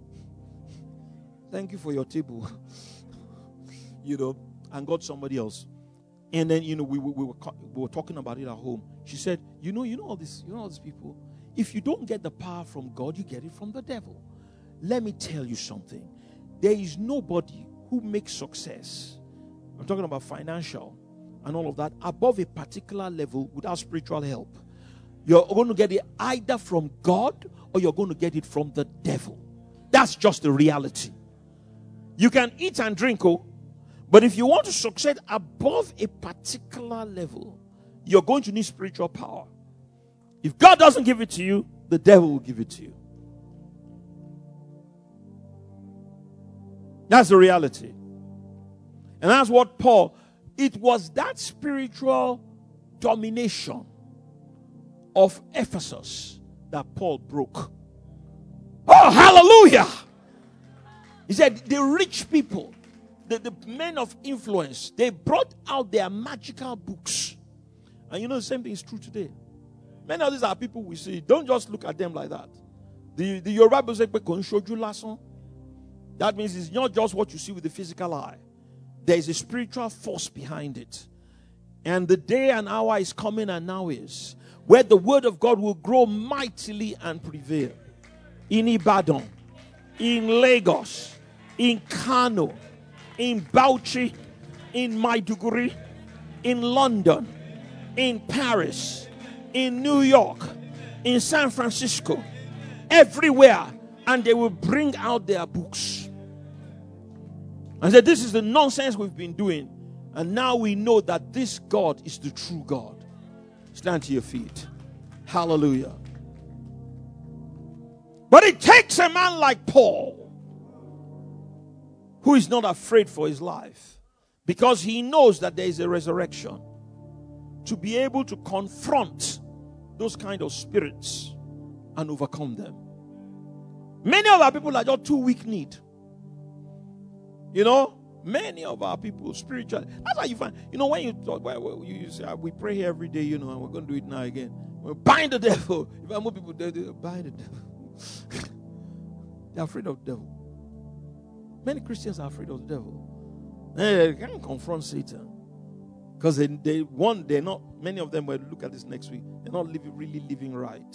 A: Thank you for your table. You know, and got somebody else. And then, you know, we, we, we, were, we were talking about it at home. She said, you know, you know all this, you know all these people. If you don't get the power from God, you get it from the devil. Let me tell you something. There is nobody who makes success, I'm talking about financial and all of that, above a particular level without spiritual help. You're going to get it either from God or you're going to get it from the devil. That's just the reality. You can eat and drink, oh, but if you want to succeed above a particular level, you're going to need spiritual power. If God doesn't give it to you, the devil will give it to you. That's the reality. And that's what Paul, it was that spiritual domination of Ephesus that Paul broke. Oh, hallelujah! He said the rich people, the, the men of influence, they brought out their magical books. And you know the same thing is true today. Many of these are people we see. Don't just look at them like that. The, the Yoruba Bible says, that means it's not just what you see with the physical eye. There is a spiritual force behind it. And the day and hour is coming and now is, where the word of God will grow mightily and prevail. In Ibadan, in Lagos, in Kano, in Bauchi, in Maiduguri, in London, in Paris, in New York, in San Francisco, everywhere, and they will bring out their books and say, this is the nonsense we've been doing, and now we know that this God is the true God. Stand to your feet. Hallelujah. But it takes a man like Paul, who is not afraid for his life, because he knows that there is a resurrection, to be able to confront those kind of spirits and overcome them. Many of our people are just too weak-kneed. You know, many of our people spiritually. That's why you find, you know, when you talk, well, you say, we pray here every day, you know, and we're going to do it now again. We bind the devil. If I more people, they, they bind the devil. They're afraid of the devil. Many Christians are afraid of the devil. They can't confront Satan. Because they, they one, they're not, many of them will look at this next week, they're not living, really living right.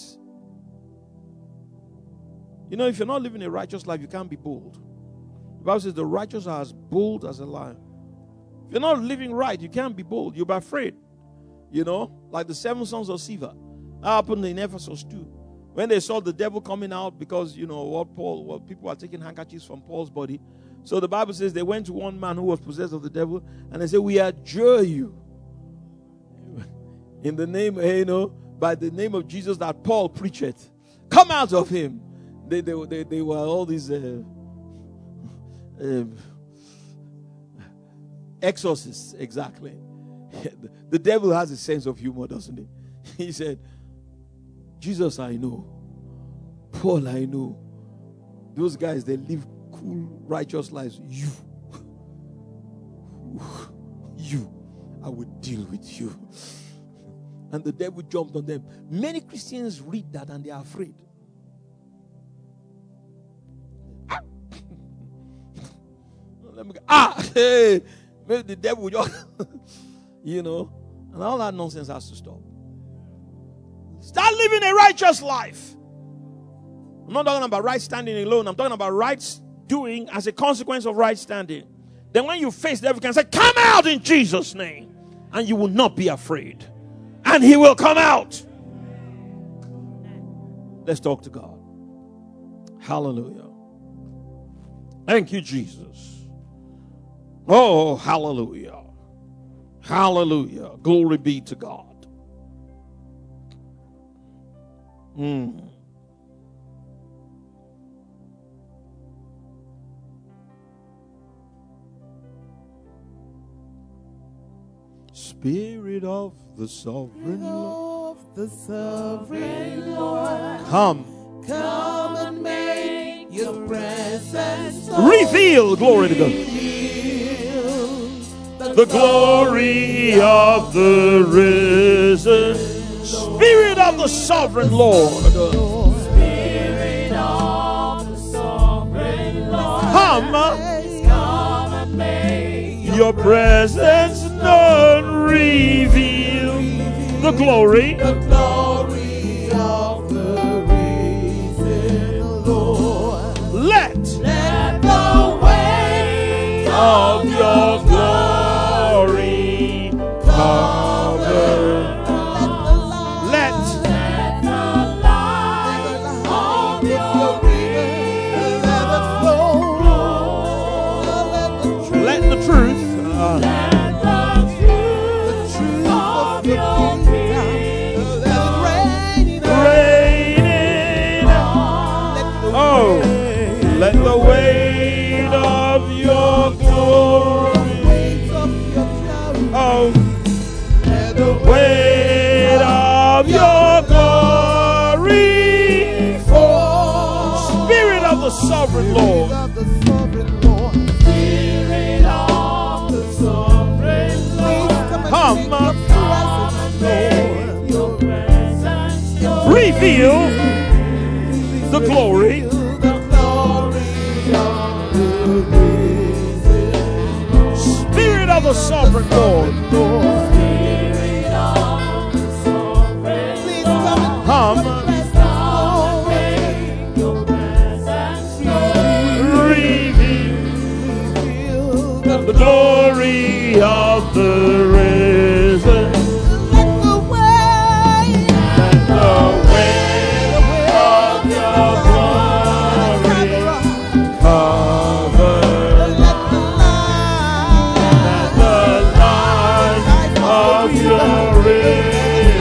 A: You know, if you're not living a righteous life, you can't be bold. The Bible says the righteous are as bold as a lion. If you're not living right, you can't be bold. You'll be afraid. You know, like the seven sons of Sceva. That happened in Ephesus too. When they saw the devil coming out, because, you know, what Paul, what people are taking handkerchiefs from Paul's body. So the Bible says they went to one man who was possessed of the devil, and they said, we adjure you.
B: In the name, you know, by the name of Jesus that Paul preached. Come out of him. They, they, they, they were all these uh, uh, exorcists, exactly. The devil has a sense of humor, doesn't he? He said, Jesus, I know. Paul, I know. Those guys, they live cool, righteous lives. You, you, I would deal with you. And the devil jumped on them. Many Christians read that and they are afraid. Ah, Let me go. Ah, hey, maybe the devil just, you know, and all that nonsense has to stop. Start living a righteous life. I'm not talking about right standing alone. I'm talking about right doing as a consequence of right standing. Then when you face the devil, you can say, come out in Jesus' name. And you will not be afraid. And he will come out. Let's talk to God. Hallelujah. Thank you, Jesus. Oh, hallelujah. Hallelujah. Glory be to God. Mm. Spirit of the sovereign Lord,
C: the sovereign Lord,
B: come,
C: come and make your presence
B: reveal, glory to God,
C: the,
B: the glory of the risen Spirit of the sovereign Lord.
C: Spirit of the sovereign Lord,
B: Come,
C: come and make
B: your presence known, reveal the glory,
C: the glory of the risen Lord.
B: let,
C: Let the weight
B: of your glory cover. Let,
C: Let the light of your river flow.
B: let the truth, uh,
C: Let the truth of your kingdom reign in
B: reign in. Oh, let the weight of your glory. Oh,
C: Let the
B: weight of your glory fall. Spirit of the sovereign Lord.
C: of the sovereign Lord. Spirit of the sovereign Lord.
B: Come,
C: Come and make your presence known.
B: reveal the glory,
C: The glory of the risen
B: Spirit of the sovereign Lord.
C: Spirit of the sovereign Lord.
B: Come,
C: Come and make your presence known.
B: reveal
C: The
B: the glory of the risen.
C: Let the weight
B: The weight of your glory cover.
C: Let the light
B: The light of your risen.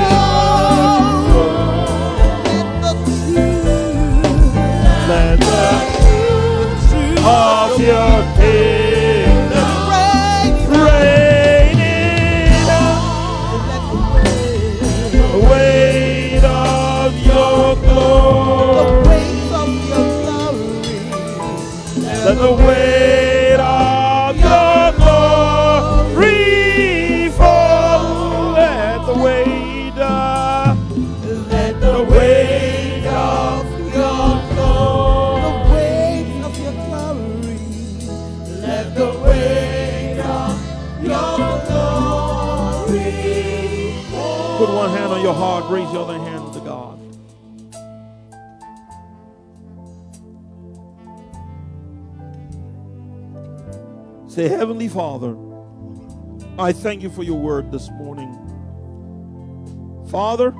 B: Let the of your kingdom reign in. The weight of your glory. Let the weight of your glory fall. Let the weight of, let the weight of your glory.
C: Let the weight of your glory
B: Put one hand on your heart, raise your other hand to God. Say, Heavenly Father, I thank you for your word this morning. Father,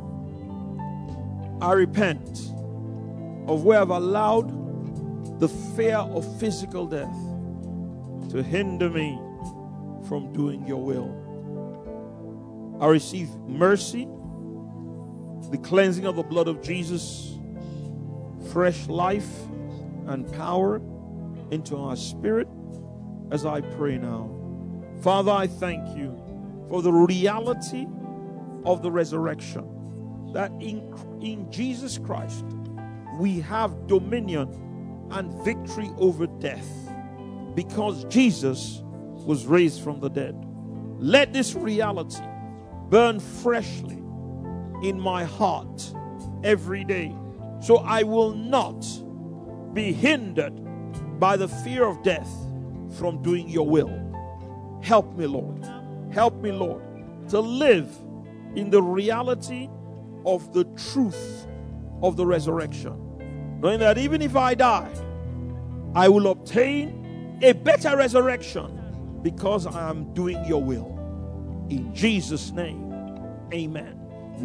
B: I repent of where I've allowed the fear of physical death to hinder me from doing your will.
A: I receive mercy, the cleansing of the blood of Jesus, fresh life and power into our spirit as I pray now. Father, I thank you for the reality of the resurrection, that in, in Jesus Christ we have dominion and victory over death because Jesus was raised from the dead. Let this reality burn freshly in my heart every day, so I will not be hindered by the fear of death from doing your will. Help me, Lord. Help me, Lord, to live in the reality of the truth of the resurrection, knowing that even if I die, I will obtain a better resurrection because I am doing your will. In Jesus' name, amen.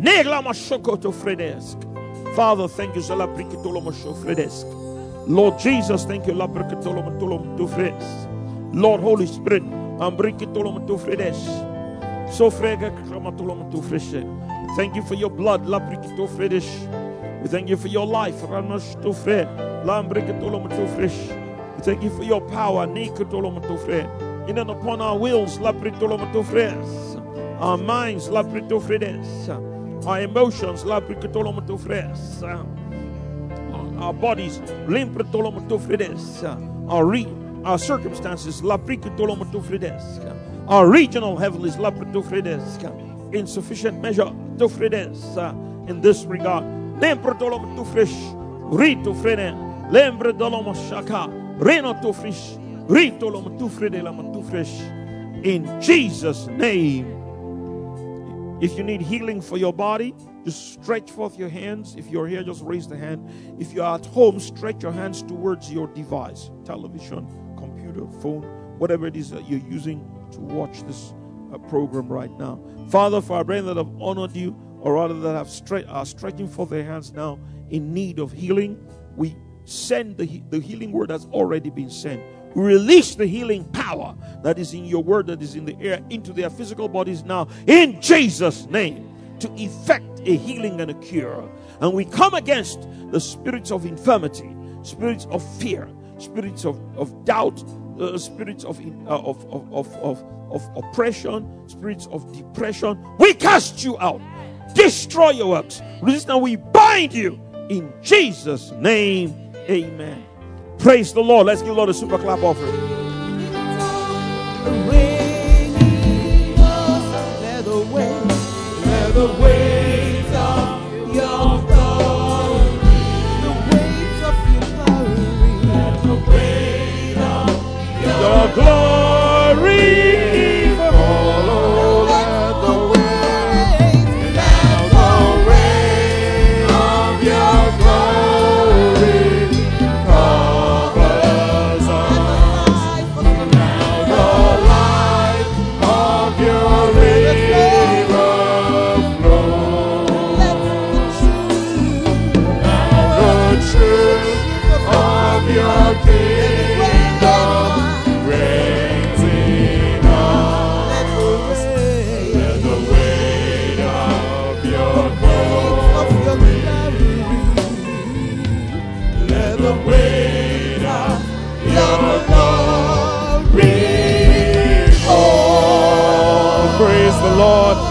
A: Father, thank you. Lord Jesus, thank you. Lord Holy Spirit, thank you for your blood. We thank you for your life. We thank you for your power. In and upon our wills, our minds, our emotions, our bodies, our re our circumstances, our regional heavens, insufficient measure in this regard. In Jesus' name. If you need healing for your body, just stretch forth your hands. If you're here, just raise the hand. If you're at home, stretch your hands towards your device, television, computer, phone, whatever it is that you're using to watch this uh, program right now. Father, for our brethren that have honored you, or rather that have stre- are stretching forth their hands now in need of healing, we send the, he- the healing word that's already been sent. We release the healing power that is in your word, that is in the air, into their physical bodies now, in Jesus' name, to effect a healing and a cure. And we come against the spirits of infirmity, spirits of fear, spirits of, of doubt, uh, spirits of, uh, of, of, of, of, of oppression, spirits of depression. We cast you out. Destroy your works. Resist, and we bind you in Jesus' name. Amen. Praise the Lord. Let's give the Lord a super clap offering.
C: Let the weight, let the weight of your glory, the weight of your glory, let the weight of your glory follow. Let the weight, let the weight of your glory covers us. Now the light of your river flows. Now the truth of your kingdom reigns in us. Let the weight of your glory, let the weight of your glory fall.
A: Praise the Lord.